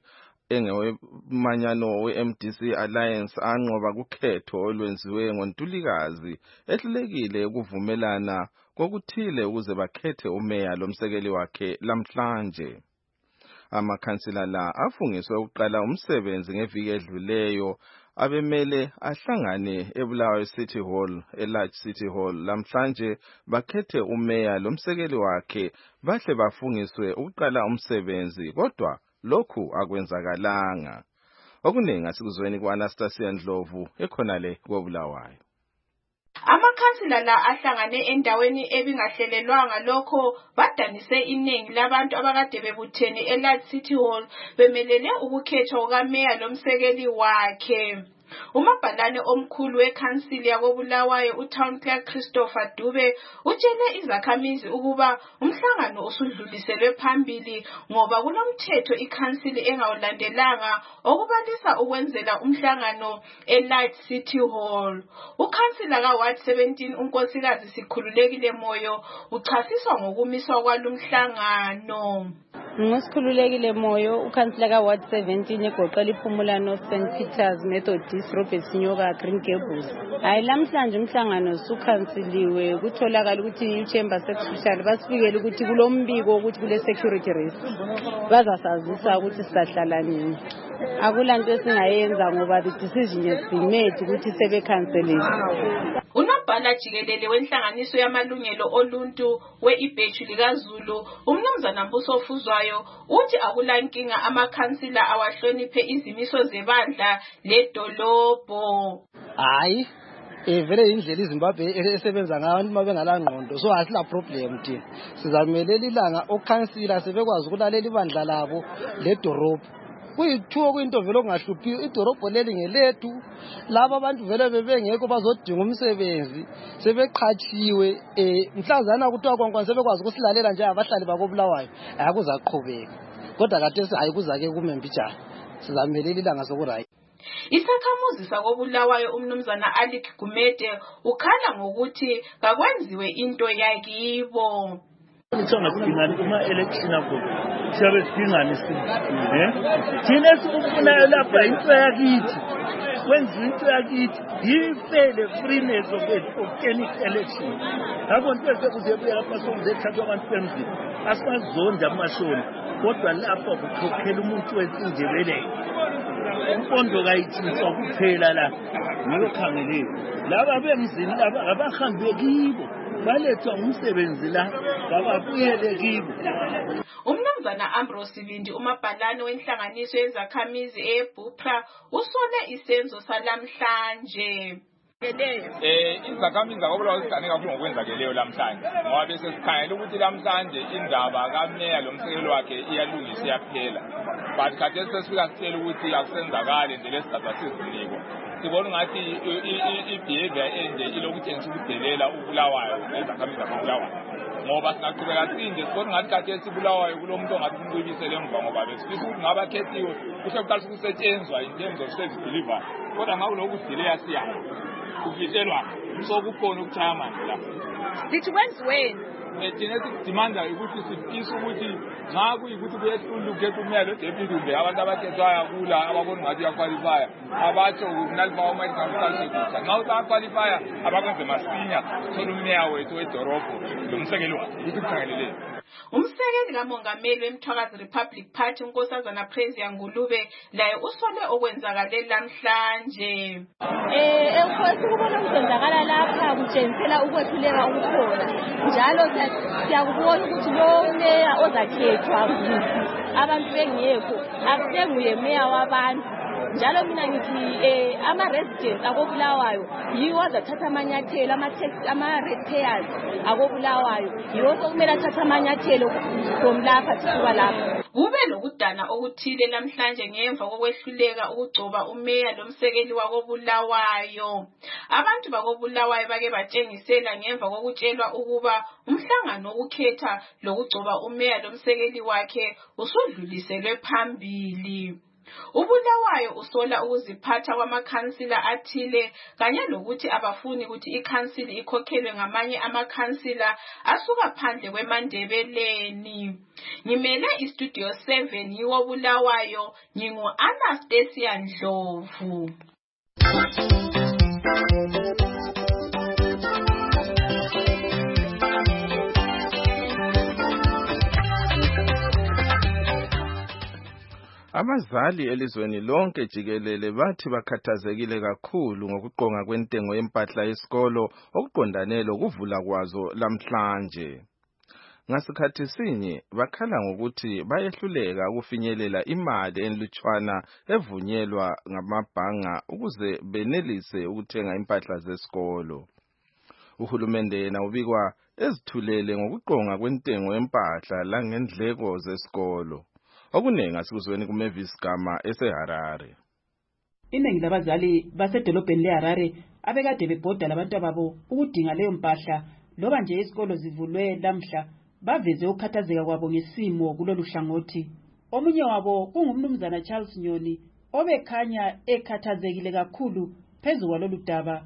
S19: engewemanyano we-MDC Alliance anqoba kukhetho olwenziwe ngoNtulikazi ehlulekile ukuvumelana kokuthile ukuze bakhethe umeya lomsekeli wakhe lamhlanje. Amakhansila la afungiswe ukuqala umsebenzi ngeviki edluleyo abemele ahlangane eBulawayo City Hall, eLarge City Hall lamhlanje bakhethe umeya lomsekeli wakhe bahle bafungiswe ukuqala umsebenzi kodwa lokhu akwenzakalanga. Okuningi asikuzweni kwa-Anastasia Ndlovu ekhonale koBulawayo.
S22: Amakhansila la ahlangane endaweni ebingahlelelwanga lokho badanise iningi labantu abakade bebuthene eLarge City Hall bemelele ukukhethwa kukameya lomsekeli wakhe. Umabhalane omkhulu wekhansili yakobulawayo uTown Clerk Christopher Dube utshele izakhamizi ukuba umhlangano usudluliselwe phambili ngoba kulomthetho ikhansili engawulandelanga okubalisa ukwenzela umhlangano eLarge City Hall. Ukhansila kaWard 17 unkosikazi Sikhululekile Moyo uchasiswa ngokumiswa kwalomhlangano.
S20: Ngosikhululekile Moyo ukhansila kaWard 17 egoqela iPhumulano St Peters Methodist Robert Sinyoka Green Gables. Hayi lamhlanje umhlangano usukhansiliwe kutholakala ukuthi iChamber Secretary basifikele ukuthi kulombiko ukuthi kule security risk bazasazisa ukuthi sisahlala nini. Akulanto esingayenza ngoba the decision has been made ukuthi sebekhanselile.
S22: Unobhala jikelele wenhlanganiso yamalungelo oluntu we-Ibhechu likaZulu umnumzana Mbuso Ofuzwayo uthi akulankinga amakhansila awahloniphe izimiso zebandla ledolobho.
S23: Hayi vele indlela iZimbabwe esebenza ngayo uma bengalangqondo so asila problem thina sizamelela ilanga okhansila sebekwazi ukulalela ibandla labo ledorobho. Kuyithuo kwinto vele ongahluphiyo idorobho leli ngelethu laba abantu vele bebengekho bazodinga umsebenzi sebeqhatshiwe mhlazana kuthiwa kwankwana sebekwazi ukusilalela nje abahlali bakobulawayo akuzaqhubeka kodwa kade ayikuzake kumembijana sizamelela ilanga sokurayi.
S22: Isakhamuzi sakobulawayo umnumzana Alik Gumede ukhala ngokuthi kakwenziwe into yakibo.
S24: Ngicabanga sidingana uma-election akho siyabe sidingana thina esikufunayo lapha into yakithi kwenziwa into yakithi yifele freeness of any election. Ngakho nto esekuzebuya lapha sokuzethathwa abantu bemzini asingazonda amashoni kodwa lapha kukhokhela umuntu wesindebelele umpondo kayithiswa kuphela la ngiyokhangeleni laba bemzini laba abahambe kibo balethwa umsebenzi la babuyele kibo.
S22: Umnumzana Ambrose Sibindi umabhalane wenhlanganiso yezakhamizi eBupra usole isenzo salamhlanje.
S2: Izakhamizi zakobulawayo zigane kakhulu ngokwenzakeleyo lamhlanje ngoba bese sikhangela ukuthi lamhlanje indaba kameya lomsekelo wakhe iyalungiswa iyaphela but khathesi sesifika sitshela ukuthi akusenzakali nje lesigaba sizinikwa sibona ngathi i-behavior enje ilokutshengisa ukudelela ubulawayo nezakhamizi zakobulawayo ngoba singaqhubeka sinje sibona ngathi khathesi ibulawayo kulo muntu ongathi kumcibisele emva ngoba besifisa ukuthi ngabakhethiwe kuhle kuqalisa ukusetshenzwa in terms of service delivery kodwa ngakulokhu kudileya siyayo kufihlelwa sokukhona ukuchaya manje la
S22: sithi kwenziweni
S2: thina esikudimanda ukuthi sifisa ukuthi nxa kuyikuthi kuyehlula ukukhetha umeya lo-deputy kumbe abantu abakhethwayo kula ababona ngathi uyakwalifaya abatsho kunalifaka umayikansalsekusa nxa usakwalifaya abakwenze masinya thola umeya wethu wedorobho lomsekeli wakhe ukuthi kukhangeleleyo.
S22: Umsekeli kamongameli weMthwakazi Republic Party unkosazana Praise Ngulube laye usole okwenzakale lamhlanje.
S5: Ukubona ukwenzakala lapha kutshengisela ukwehluleka ukukhona njalo siyakubona ukuthi lo meya ozakhethwa abantu bengekho akusenguye meya wabantu njalo mina ngithi ama-residents akobulawayo yiwo azathatha amanyathelo ama-ratepayers akobulawayo yiwo sokumele athatha amanyathelo from lapha sisuka lapha.
S22: Kube lokudana okuthile lamhlanje ngemva kokwehluleka ukugcoba umeya lomsekeli wakobulawayo. Abantu bakobulawayo bake batshengisela ngemva kokutshelwa ukuba umhlangano wokukhetha lokugcoba umeya lomsekeli wakhe usudluliselwe phambili. Ubulawayo usola ukuziphatha kwamakhansila athile kanye lokuthi abafuni ukuthi ikhansili ikhokhelwe ngamanye amakhansila asuka phandle kweMandebeleni. Ngimele iStudio 7 yiwo Bulawayo, ngingu-Anastasia Ndlovu.
S19: Abazali elizweni lonke jikelele bathi bakhathazekile kakhulu ngokuqonga kwentengo yempahla yesikolo okuqondane lokuvula kwazo lamhlanje. Ngasikhathi sinye bakhala ngokuthi bayehluleka ukufinyelela imali enlutshwana evunyelwa ngamabhanga ukuze benelise ukuthenga impahla zesikolo. Uhulumende yena ubikwa ezithulele ngokuqonga kwentengo yempahla langendleko zesikolo. Okunengi asikuzweni kuMavis Gama eseHarare.
S4: Iningi labazali basedolobheni leHarare abekade bebhoda labantu babo ukudinga leyo mpahla loba nje isikolo zivulwe lamhla baveze ukukhathazeka kwabo ngesimo kulolu hlangothi. Omunye wabo kungumnumzana Charles Nyoni obekhanya ekhathazekile kakhulu phezulu kwalolu daba.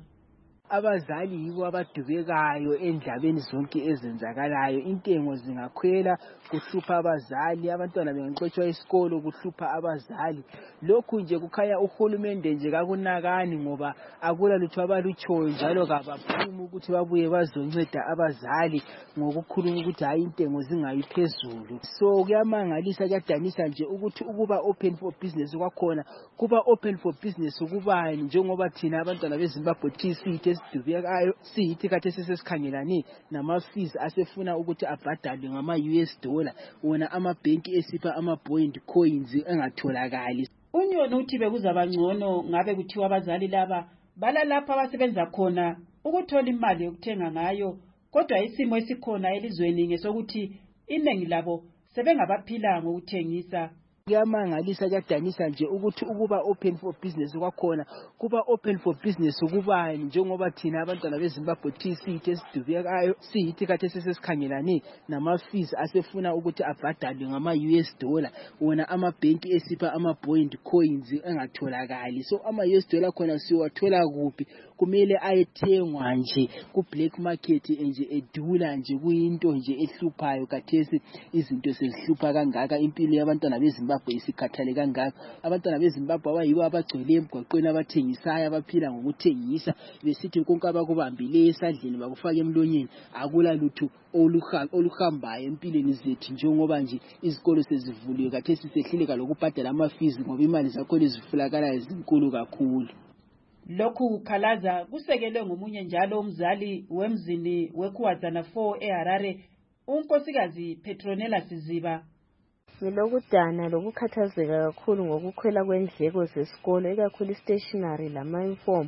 S21: Abazali yibo abadubekayo endabeni zonke ezenzakalayo. Intengo zingakhwela kuhlupha abazali, abantwana bengaxotshwa isikolo kuhlupha abazali. Lokhu nje kukhanya uhulumende nje kakunakani ngoba akula lutho abalutshoyo njalo kabaphumi ukuthi babuye bazonceda abazali ngokukhuluma ukuthi hayi intengo zingayi phezulu. So kuyamangalisa kuyadanisa nje ukuthi ukuba open for business kwakhona kuba open for business kubani njengoba thina abantwana beZimbabwe TC sidubekayo siyithi kade sesikhangelani nama-fees asefuna ukuthi abhadalwe ngama-US dollar wona amabhenki esipha ama-point coins engatholakali.
S4: Unyoni uthi bekuzaba ngcono ngabe kuthiwa abazali laba balalapha abasebenza khona ukuthola imali yokuthenga ngayo, kodwa isimo esikhona elizweni ngesokuthi iningi labo sebengabaphila ngokuthengisa.
S21: Kuyamangalisa kuyadanisa nje ukuthi ukuba open for business kwakhona kuba open for business kubani njengoba thina abantwana beZimbabwe TC sidubekayo siyithi kade sesikhangelani nama-fees asefuna ukuthi abhadalwe ngama-US dollar wona amabhenki esipha ama-point coins engatholakali. So ama-US dollar khona siwathola kuphi? Kumele ayethengwa nje ku-black market nje edula nje kuyinto nje ehluphayo kathesi izinto sezihlupha kangaka impilo yabantwana beZimbabwe isikhathale kangaka. Abantwana beZimbabwe abayibo abagcwele emgwaqweni abathengisayo abaphila ngokuthengisa besithi konke abakubambileyo esandleni bakufaka emlonyeni akula lutho oluhambayo empilweni zethu njengoba nje izikolo sezivuliwe kathesi sehluleka lokubhadala ama-fees ngoba imali zakhona ezifulakalayo zinkulu kakhulu.
S4: Lokhu kukhalaza kusekelwe ngomunye njalo umzali wemzini weKhuwadzana 4 eHarare unkosikazi Petronella Siziba.
S6: Ngilokudana lokukhathazeka kakhulu ngokukhwela kwendleko zesikolo ikakhulu stationery lama-uniform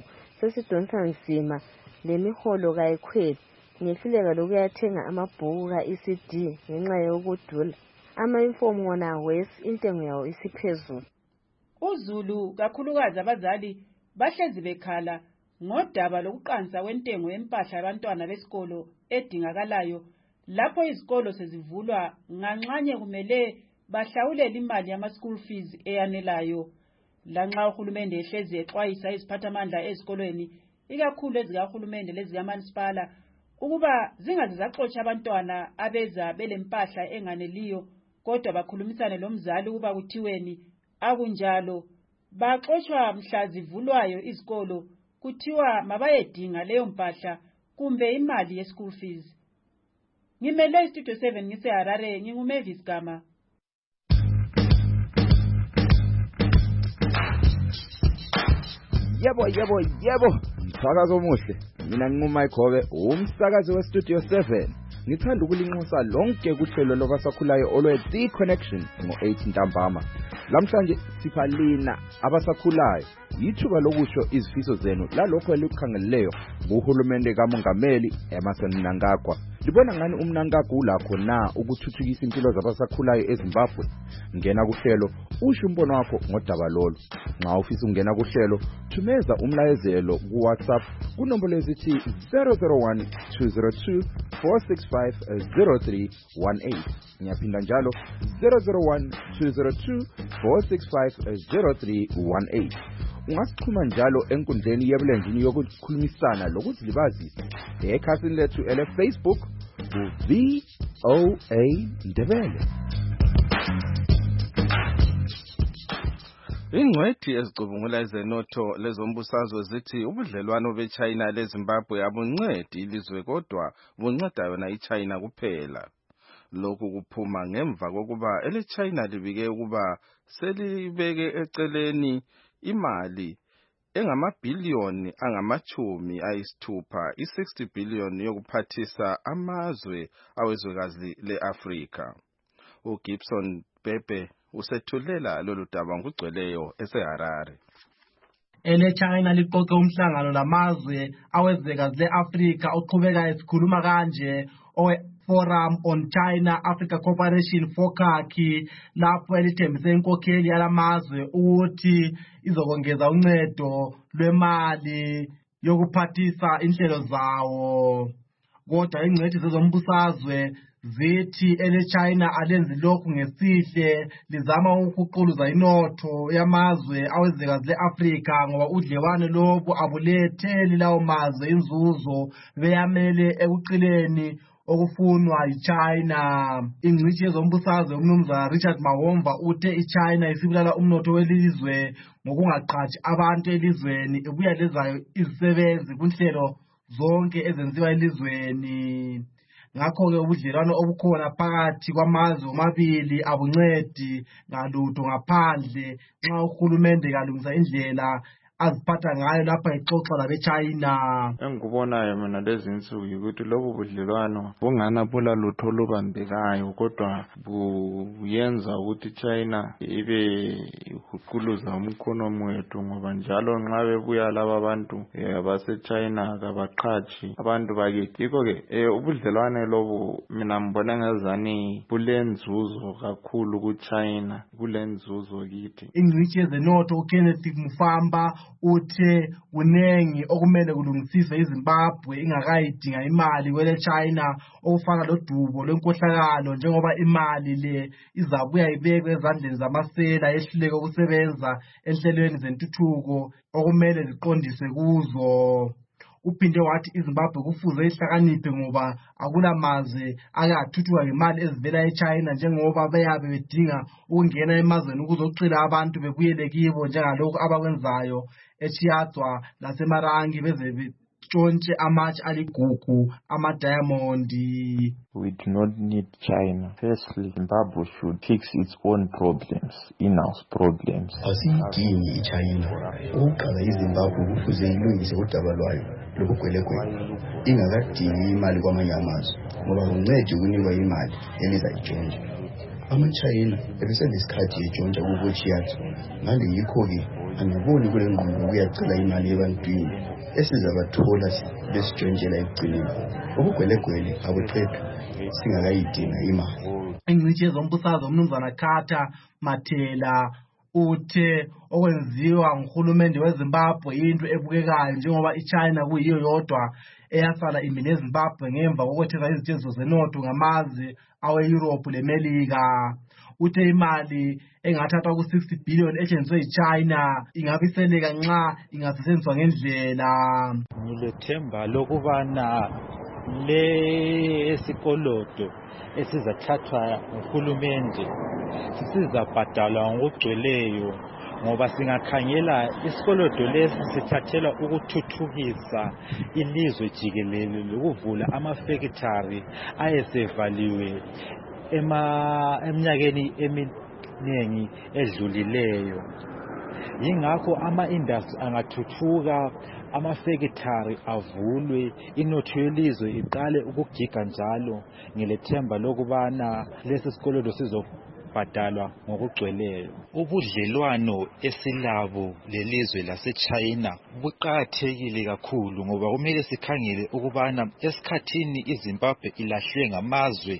S6: sesidonsa nzima lemiholo kayikhweli. Ngehluleka lokuyathenga amabhuku ka-ECD ngenxa yokudula. Ama-uniform wona wesi intengo yawo isiphezulu.
S4: UZulu kakhulukazi abazali bahlezi bekhala ngodaba lokuqansa kwentengo yempahla yabantwana besikolo edingakalayo lapho izikolo sezivulwa nganxanye kumele bahlawulele imali yama-school fees eyanelayo. Lanxa uhulumende ehlezi exwayisa iziphathamandla ezikolweni ikakhulu ezikahulumende lezikamasipala ukuba zingaze zaxotsha abantwana abeza belempahla enganeliyo, kodwa bakhulumisane lomzali ukuba kuthiweni akunjalo. Baxoshwa mhla zivulwayo izikolo kuthiwa mabayedinga leyo mpahla kumbe imali ye-school fees. Ngimele istudio 7 ngiseHarare, nginguMavis Gama.
S7: Yebo, msakazo omuhle. Mina nginguMayigobe, umsakazi westudio 7. Ngithanda ukulinxusa lonke kuhlelo lobasakhulayo olwe-The Connection ngo-8 ntambama. Lamhlanje sipha lina abasakhulayo yithuba lokusho izifiso zenu lalokho elikukhangeleleyo nguhulumende kamongameli Emmerson Mnangagwa. Libona ngani uMnangagwa ulakho na ukuthuthukisa impilo zabasakhulayo eZimbabwe? Ngena kuhlelo usho umbono wakho ngodaba lolu. Nxa ufisa ungena kuhlelo thumeza umlayezelo ku WhatsApp kunombolo ezithi 001 202 4650318. Ngiyaphinda njalo 001 202 4650318. Ungasichuma njalo enkundleni yebulenjini yokukhulumisana lokuzilibazisa ekhasini lethu ele-Facebook VOA Ndebele.
S19: Ingcweti ezicubungula ezenotho lezombusazwe zithi ubudlelwano beChina leZimbabwe abuncedi ilizwe kodwa bunceda yona iChina kuphela. Lokhu kuphuma ngemva kokuba eleChina libike ukuba selibeke eceleni imali engamabhiliyoni angamachumi ayisithupha i-60 billion yokuphathisa amazwe awezwekazi le-Afrika. uGibson Pepe usethulela lolu daba ngugcweleyo eseHarare.
S8: eleChina liqoqe umhlangano lamazwe awezwekazi le-Afrika oqhubeka esikhuluma kanje Forum on China-Africa Cooperation FOCAC, lapho elithembise inkokheli yalamazwe ukuthi izokongeza uncedo lwemali yokuphathisa inhlelo zawo. Kodwa ingcwethi zezombusazwe zithi eleChina alenzi lokhu ngesihle, lizama ukuquluza inotho yamazwe awezwekazi le-Afrika ngoba udlewano lobu abuletheli lawo mazwe inzuzo beyamele ekuqileni okufunwa yiChina. Ingcitshi yezombusazwe umnumzana Richard Mahomva uthe iChina isibulala umnotho welizwe ngokungaqhashi abantu elizweni, ibuya lezayo izisebenzi kunhlelo zonke ezenziwa elizweni. Ngakho-ke ubudlelwano obukhona phakathi kwamazwe omabili abuncedi ngalutho ngaphandle nxa uhulumende kalungisa indlela aziphatha ngayo lapha ixoxa labeChina.
S10: Engikubonayo mina lezi insuku ukuthi lobu budlelwano bungana bula lutho olubambekayo, kodwa buyenza ukuthi China ibe ihuquluza umkhonomi wethu, ngoba njalo nxa bebuya laba abantu baseChina kabaqhatshi abantu bakithi. Yikho-ke ubudlelwane lobu mina mbona ngazani bulenzuzo kakhulu kuChina, bulenzuzo kithi.
S8: Ingcitshi yezenotho uKenneth Mufamba uthe kunengi okumele kulungisiswe iZimbabwe ingakayidinga imali kweleChina okufana lodubo lwenkohlakalo, njengoba imali le izabuya ibekwe ezandleni zamasela yehluleka ukusebenza enhlelweni zentuthuko okumele ziqondiswe kuzo. Uphinde wathi iZimbabwe kufuze ihlakaniphe ngoba akulamazwe akathuthuka ngemali ezivela eChina, njengoba beyabe bedinga ukungena emazweni ukuzocela abantu bebuyele kibo njengalokhu abakwenzayo eChiadzwa laseMarangi beze betshontshe amatshe aligugu amadiamondi.
S10: We do not need China. Firstly, Zimbabwe should fix its own problems, in-house problems.
S12: Asiyidingi iChina. Ukuqala iZimbabwe kufuze ilungise udaba lwayo lokugwelekwela ingakadingi imali kwamanye amazwe, ngoba kuncede ukunikwa imali elizayitshontsha. AmaChina ebesenesikhathi etshontsha kuboChiadzwa, ngale yikho-ke angiboni kule ngqondo ukuyacela imali ebantwini esizabathola besijwenjela ekugcineni. Ubugwelegwele abuqedwa singakayidinga imali.
S8: Ingcitshi yezombusazwe umnumzana Carter Mathela uthe okwenziwa nguhulumende weZimbabwe into ebukekayo njengoba iChina kuyiyo yodwa eyasala imi neZimbabwe ngemva kokwethesa izitshenziswa zenotho ngamazwe awe-Europe leMelika. Uthe imali engathathwa ku-60 billion etshenziswe yiChina ingabiseleka nxa ingasetshenziswa ngendlela.
S13: Ngilethemba lokubana lesikolodo esizathathwa nguhulumende sizabhadalwa ngokugcweleyo, ngoba singakhangela isikolodo lesi sithathelwa ukuthuthukisa ilizwe jikelele lokuvula amafekitari ayesevaliwe eminyakeni eminengi edlulileyo. Yingakho ama-industry angathuthuka, amafekitari avulwe, inotho yelizwe iqale ukugiga njalo. Ngilethemba lokubana lesi sikolodo sizobhadalwa ngokugcweleyo. Ubudlelwano esilabo lelizwe laseChina buqakathekile kakhulu, ngoba kumele sikhangele ukubana esikhathini iZimbabwe ilahlwe ngamazwe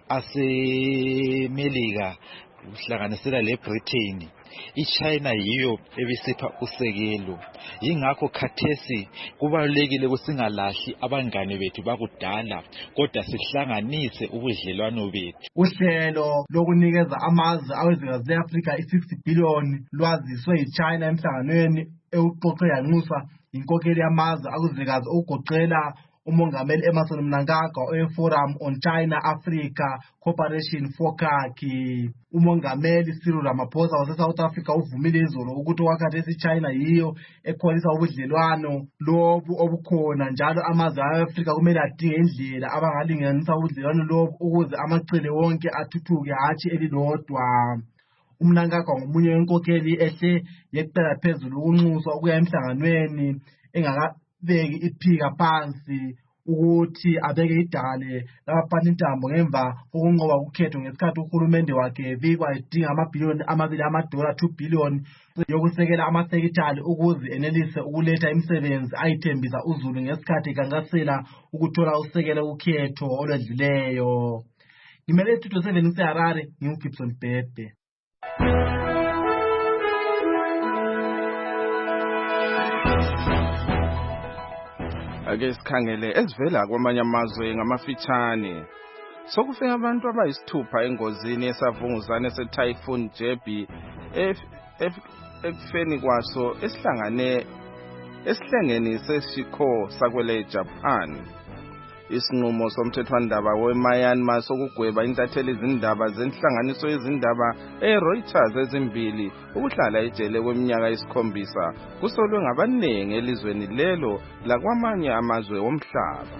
S13: aseMelika kuhlanganisela leBritain, iChina yiyo ebisipha usekelo. Yingakho khathesi kubalulekile ukusingalahli abangane bethu bakudala, kodwa sihlanganise ubudlelwano bethu.
S8: Uhlelo lokunikeza amazwe awezwekazi le-Afrika i-60 billion lwaziswe yiChina emhlanganweni ewuqoqe yanxuswa inkokheli yamazwe akuzwekazi okugoqela umongameli Emmerson Mnangagwa we-Forum on China-Africa Cooperation FOCAC. Umongameli Cyril Ramaphosa wase-South Africa uvumile izolo ukuthi okwakhathesi iChina yiyo ekholisa ubudlelwano lobu obukhona, njalo amazwe e-Afrika kumele adinge indlela abangalinganisa ubudlelwano lobu ukuze amacele wonke athuthuke, hatshi elilodwa. UMnangagwa ngomunye wenkokheli ehle yeqela phezulu ukunxuswa ukuya emhlanganweni engakabeki iphika phansi ukuthi abeke idale labaphatha intambo ngemva kokunqoba ukhetho, ngesikhathi uhulumende wakhe ebikwa edinga amabhiliyoni $2 billion yokusekela amafekitali ukuze enelise ukuletha imisebenzi ayithembisa uzulu ngesikhathi ekankasela ukuthola usekelo ukhetho olwedluleyo. Ngimele Studio 7 ngiseHarare, nginguGibson Bhebhe.
S19: Ake sikhangele ezivela kwamanye amazwe ngamafitshane. Sokufika abantu abayisithupha engozini yesavunguzane se-Typhoon Jebi ekufeni kwaso esihlengeni sesiko sakwele Japan. Isinqumo somthethwandaba weMyanmar sokugweba intatheli izindaba zenhlanganiso yezindaba eReuters ezimbili ukuhlala ejele kweminyaka 7 kusolwe ngabaningi elizweni lelo lakwamanye amazwe omhlaba.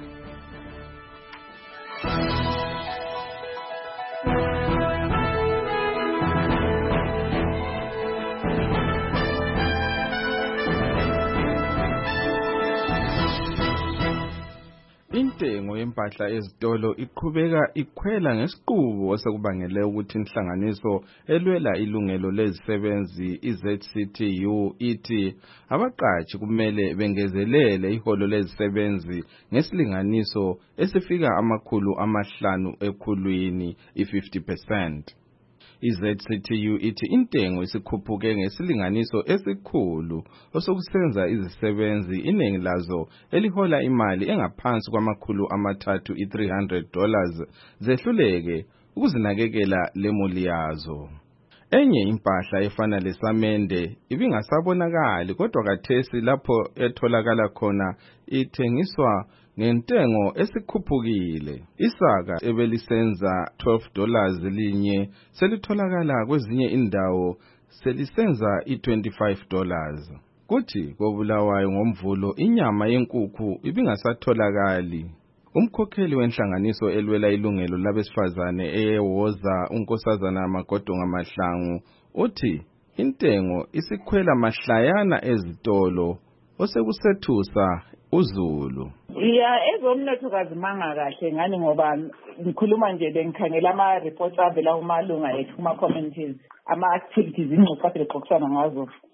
S19: Intengo yempahla ezitolo iqhubeka ikhwela ngesiqubu osekubangele ukuthi inhlanganiso elwela ilungelo lezisebenzi iZCTU ithi abaqashi kumele bengezelele iholo lezisebenzi ngesilinganiso esifika $500 ekhulwini, i-50%. iZCTU ithi intengo isikhuphuke ngesilinganiso esikhulu osokusenza izisebenzi iningi lazo elihola imali engaphansi $300, $300 zehluleke ukuzinakekela lemuli yazo. Enye impahla efana lesamende ibingasabonakali, kodwa kathesi lapho etholakala khona ithengiswa ngentengo esikhuphukile. Isaka ebelisenza $12 linye selitholakala kwezinye indawo selisenza $25. Kuthi koBulawayo ngomvulo inyama yenkukhu ibingasatholakali. Umkhokheli wenhlanganiso elwela ilungelo labesifazane eyewoza unkosazana Magodonga Mahlangu uthi intengo isikhwela mahlayana ezitolo osekusethusa uzulu.
S14: Ezomnotho kazimanga kahle ngani, ngoba ngikhuluma nje bengikhangela ama-reports avela kumalunga ethu kuma-communities, ama-activities ingxoxo bexoxisana ngazo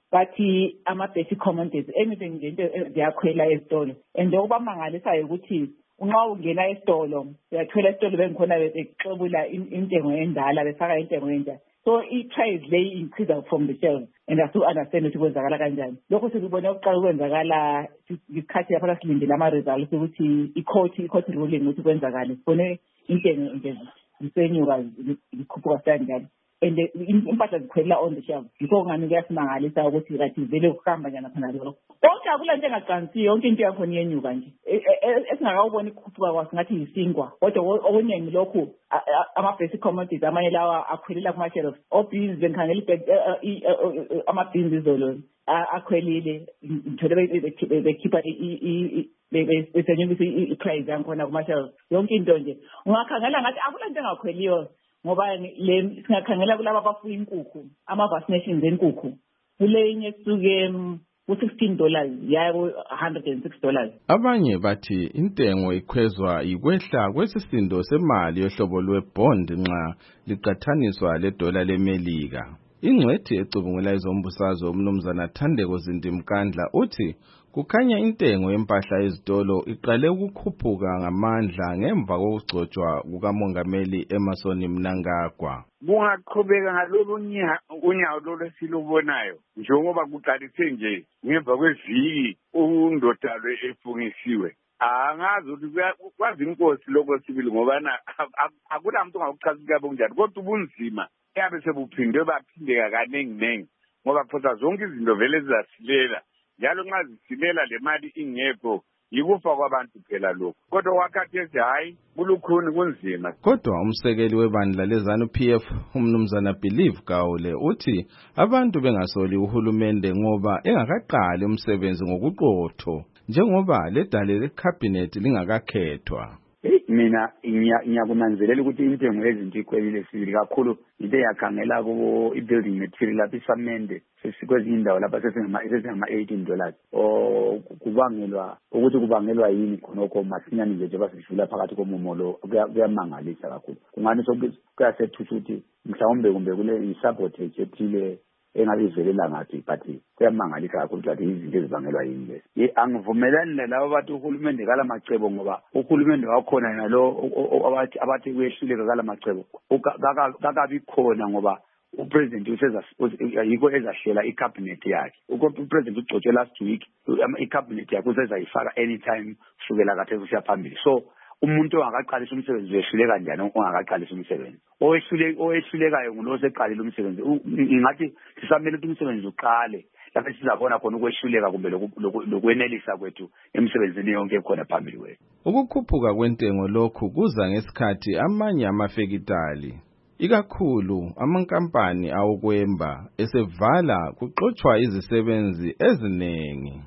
S14: bathi ama-basic commodities anything nje into ziyakhwela ezitolo and okubamangalisayo ukuthi unxa ungena esitolo uyathola esitolo bengikhona bexobula intengo endala befaka intengo entsha so i-price lay increase from the shelves and asu-understand ukuthi kwenzakala kanjani lokho sikubone ukuqala ukwenzakala isikhathi lapho silindele ama-results ukuthi i-court ruling ukuthi kwenzakale sibone intengo nje zisenyuka zikhuphuka kanjani and impahla zikhwelela on the shelf yikho ngani kuyasimangalisa ukuthi kathi vele kuhamba njani khona lokho konke akula nje engacansiyo yonke into yakhona iyenyuka nje esingakawubona ikhuphuka kwasingathi yisinkwa kodwa okuningi lokhu ama-basic commodities amanye lawa akhwelela kuma-shelf o-beans bengikhangela ama-beans izolo akhwelile ngithole bekhipha besenyukisa i-price yankhona kuma-shelf yonke into nje ungakhangela ngathi akula nto engakhweliyo ngoba le singakhangela kulabo abafuya inkukhu ama-vaccinations enkukhu kulenye kusuke $16 yabo $106.
S19: Abanye bathi intengo ikhwezwa ikwehla kwesisindo semali yohlobo lwebond nxa liqathaniswa ledola lemelika. Ingcwethi ecubungula izombusazwe umnumzana Thandeko Zindimkandla uthi kukhanya intengo yempahla ezitolo iqale ukukhuphuka ngamandla ngemva kokugcotshwa kukamongameli Emmerson Mnangagwa.
S18: Kungaqhubeka ngalolu unyawo lolu esilubonayo njengoba kuqalise nje ngemva kweviki undodalo efungisiwe. Angazi ukuthi kwazi inkosi lokho sibili ngoba akula muntu ongakuchazisa kabe kunjani kodwa ubunzima yabe sebuphindwe baphindeka kanenginengi ngoba photha zonke izinto vele zasilela njalo nxa zisilela le mali ingekho yikufa kwabantu phela lokho kodwa wakhathesi hayi kulukhuni kunzima.
S19: Kodwa umsekeli webandla lezanu PF umnumzana Believe Gawule uthi abantu bengasoli uhulumende ngoba engakaqali umsebenzi ngokuqotho njengoba ledale lecabinet lingakakhethwa.
S11: Mina ngiyakunanzelela ukuthi intengo yezinto ikhwelile sibili kakhulu into yakhangela kubo i-building material lapha isamende sesikwezinye indawo lapha sesingama-$18 kubangelwa yini khonokho masinyane nje basidlula phakathi komumo lo kuyamangalisa kakhulu kungani kuyasethusa ukuthi mhlawumbe kumbe kule i-sabotage ethile engabe ivelela ngathi but kuyamangalisa kakhulu ukuthi izinto ezibangelwa yini lezi. Angivumelani nalabo bathi uhulumende kala macebo ngoba uhulumende wakhona nalo abathi kuyehluleka kala macebo kakabi khona ngoba upresident yiko ezahlela icabinet yakhe. Upresident ugcotshwe last week icabinet yakhe uzezayifaka anytime kusukela khathesi kusiya phambili. So umuntu ongakaqalisa umsebenzi uyehluleka kanjani ongakaqalisa umsebenzi owehlulekayo ngulo seqalile umsebenzi ingathi sisamele ukuthi umsebenzi uqale lapho sizabona khona ukwehluleka kumbe lokwenelisa kwethu emsebenzini yonke ekhona phambili kwethu.
S19: Ukukhuphuka kwentengo lokhu kuza ngesikhathi amanye amafekitali ikakhulu amankampani awokwemba esevala kuxotshwa izisebenzi eziningi.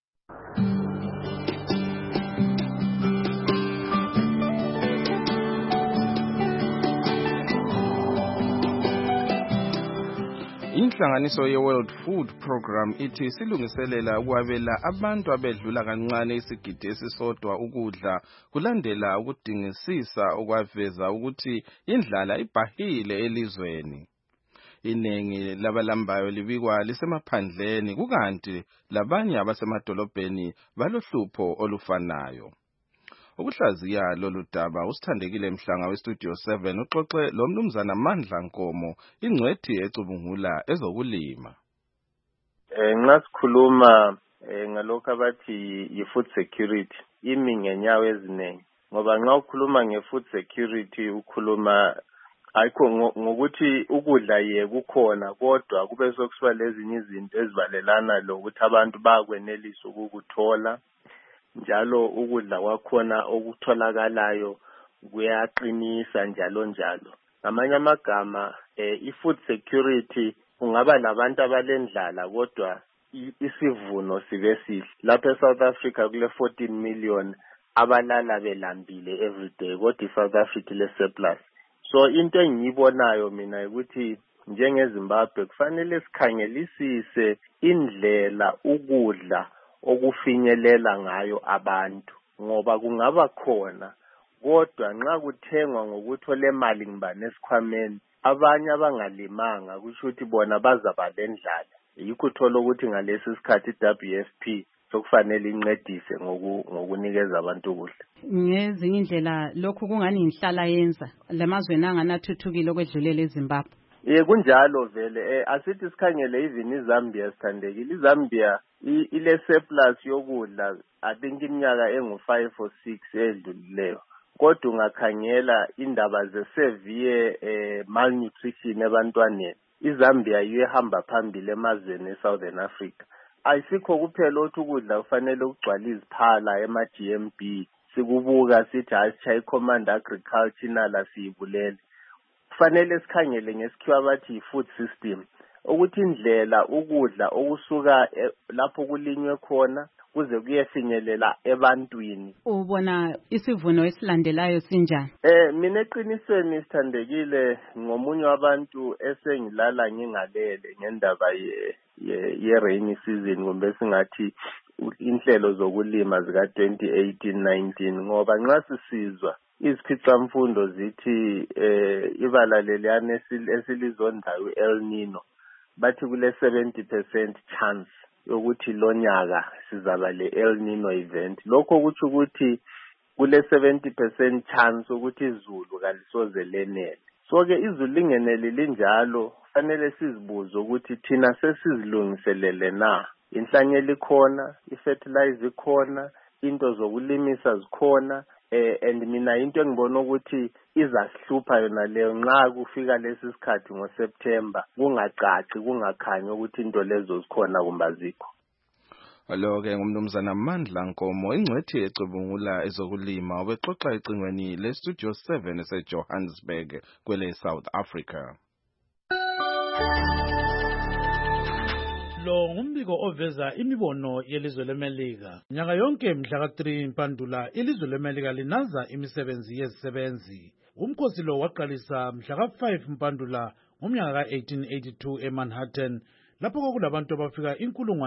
S19: Inhlanganiso ye-World Food Program ithi silungiselela ukwabela abantu abedlula kancane isigidi esisodwa ukudla kulandela ukudingisisa okwaveza ukuthi indlala ibhahile elizweni. Iningi labalambayo libikwa lisemaphandleni kukanti labanye abasemadolobheni balohlupho olufanayo. Ukuhlaziya lolu daba usithandekile Mhlanga weStudio 7 uxoxe lo mnumzana Mandla Nkomo ingcwethi ecubungula ezokulima.
S15: Nxa sikhuluma ngalokho abathi yi-food security imi ngenyawo eziningi ngoba nxa ukhuluma nge-food security ukhuluma ayikho ngokuthi ukudla kukhona kodwa kube sokusiba lezinye izinto ezibalelana lokuthi abantu bakwenelisa ukukuthola njalo ukudla kwakhona okutholakalayo kuyaqinisa njalo njalo. Ngamanye amagama i-food security kungaba labantu abalendlala kodwa isivuno sibe sihle. Lapha eSouth Africa kule 14 million abalala belambile everyday kodwa iSouth Africa le surplus. So into engiyibonayo mina ukuthi njengeZimbabwe kufanele sikhangelisise indlela ukudla okufinyelela ngayo abantu ngoba kungaba khona kodwa nxa kuthengwa ngokuthi ole mali ngibane esikhwameni abanye abangalimanga kusho ukuthi bona bazaba lendlala yikho uthola ukuthi ngalesi sikhathi i-WFP sokufanele incedise ngokunikeza abantu ukudla.
S9: Ngezinye indlela lokhu kungani inhlala yenza lamazweni anganathuthukile okwedlulela eZimbabwe.
S15: Kunjalo vele asithi sikhangele even iZambia sithandekile. iZambia ile surplus yokudla I think iminyaka engu5 or 6 edlulileyo. Kodwa ungakhangela indaba ze-severe malnutrition ebantwaneni. iZambia ihamba phambili emazweni eSouthern Africa. Ayisikho kuphela ukuthi ukudla kufanele ukugcwala iziphala ema-GMB. Sikubuka sithi hayi Command Agriculture nala siyibulele. Kufanele sikhangele ngesikhiwa bathi food system ukuthi indlela ukudla okusuka lapho kulinywe khona kuze kuyefinyelela ebantwini.
S9: Ubona isivuno esilandelayo sinjani?
S15: Mina eqinisweni sithandekile ngomunye wabantu esengilala ngingalele ngendaba ye-rainy season kumbe singathi inhlelo zokulima zika 2018-19 ngoba nxa sisizwa izikhicamfundo zithi ibala leliyana esilizondayo El Nino bathi kule 70% chance yokuthi lo nyaka sizaba le El Nino event. Lokho kuthi ukuthi kule 70% chance ukuthi izulu kalisoze lenele. So ke izulu lingeneli linjalo fanele sizibuze ukuthi thina sesizilungiselele na. Inhlanyelo ikhona, ifertilizer ikhona, into zokulimisa zikhona. And mina into engibona ukuthi izasihlupha yona leyo nxa kufika lesi sikhathi ngoSeptember kungacaci kungakhanyi ukuthi into lezo zikhona kumbe azikho.
S19: Lo-ke ngumnumzana Mandla Nkomo ingcwethi ecubungula ezokulima obexoxa ecingweni leStudio 7 eseJohannesburg kwele South Africa.
S1: Lo ngumbiko oveza imibono yelizwe leMelika. Nyaka yonke mhla ka3 Mpandula ilizwe leMelika linaza imisebenzi yezisebenzi. Umkhosi lo waqalisa mhla ka5 Mpandula ngomnyaka ka1882 eManhattan lapho kwakulabantu abafika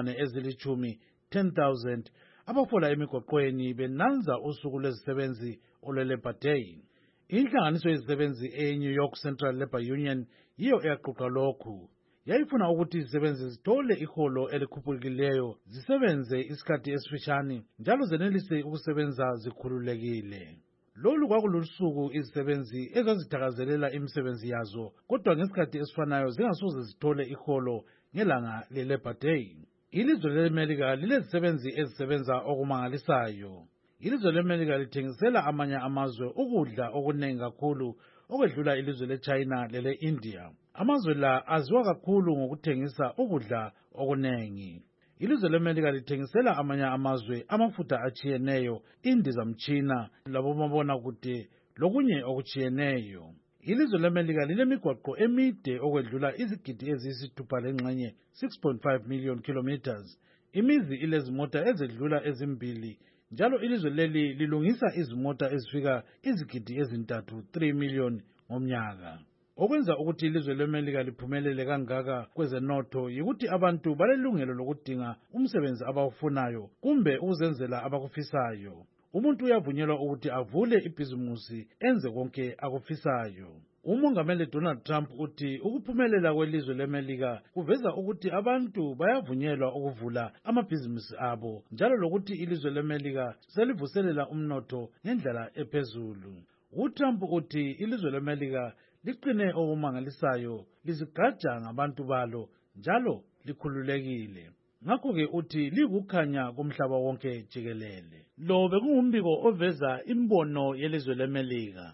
S1: 10,000 abafola emigoqweni benanza usuku lwezisebenzi olwe-Labor Day. Inhlanganiso yezisebenzi eNew York Central Labor Union yiyo eyaqoqa lokhu. Yayifuna ukuthi izisebenzi zithole iholo elikhuphukileyo zisebenze isikhathi esifishane njalo zenelise ukusebenza zikhululekile. Lolu kwakulusuku izisebenzi ezazithakazelela imisebenzi yazo kodwa ngesikhathi esifanayo zingasoze zithole iholo ngelanga le-Labor Day. Ilizwe leMelika lilezisebenzi ezisebenza okumangalisayo. Ilizwe leMelika lithengisela amanye amazwe ukudla okuningi kakhulu okwedlula ilizwe leChina lele-India. Amazwe la aziwa kakhulu ngokuthengisa ukudla okuningi. Ilizwe leMelika lithengisela amanye amazwe amafutha achiyeneyo, indizamtshina labomabonakude lokunye okuchiyeneyo. Ilizwe leMelika lilemigwaqo emide okwedlula izigidi eziyisithupha lengxenye 6.5 million kilometers. Imizi ilezimota ezedlula ezimbili njalo ilizwe leli lilungisa izimota ezifika izigidi ezintathu 3 million ngomnyaka. Okwenza ukuthi ilizwe leMelika liphumelele kangaka kwezenotho yikuthi abantu balelungelo lokudinga umsebenzi abawufunayo kumbe ukuzenzela abakufisayo. Umuntu uyavunyelwa ukuthi avule ibhizimusi enze konke akufisayo. Umongameli Donald Trump uthi ukuphumelela kwelizwe leMelika kuveza ukuthi abantu bayavunyelwa ukuvula amabhizimusi abo njalo lokuthi ilizwe leMelika selivuselela umnotho ngendlela ephezulu. UTrump uthi ilizwe leMelika liqine okumangalisayo lizigaja ngabantu balo njalo likhululekile. Ngakho-ke uthi likukhanya kumhlaba wonke jikelele. Lo bekungumbiko oveza imbono yelizwe leMelika.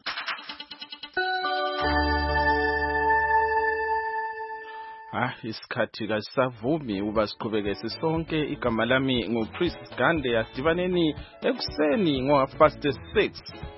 S19: Isikhathi kasavumi uba siqhubeke sisonke. Igama lami nguPriest Gande. Asidibaneni ekuseni ngo6:30.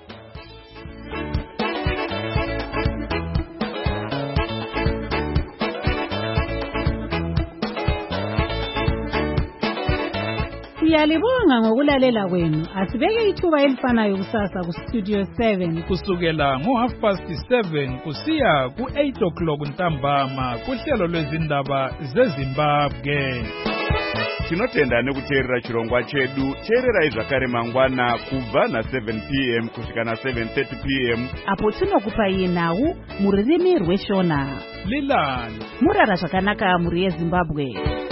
S9: Siyalibonga ngokulalela kwenu. Asibeke ithuba elifanayo kusasa kuStudio 7
S3: kusukela ngo7:30 kusiya ku8 ntambama kuhlelo lwezindaba zeZimbabwe.
S16: Tinotenda nekuteerera chirongwa chedu. Teererai zvakare mangwana kubva na7 p.m. kusvika na7:30 p.m.
S9: apo tinokupa iye nhau mururimi rweShona.
S3: Lilani
S9: murara zvakanaka muri yeZimbabwe.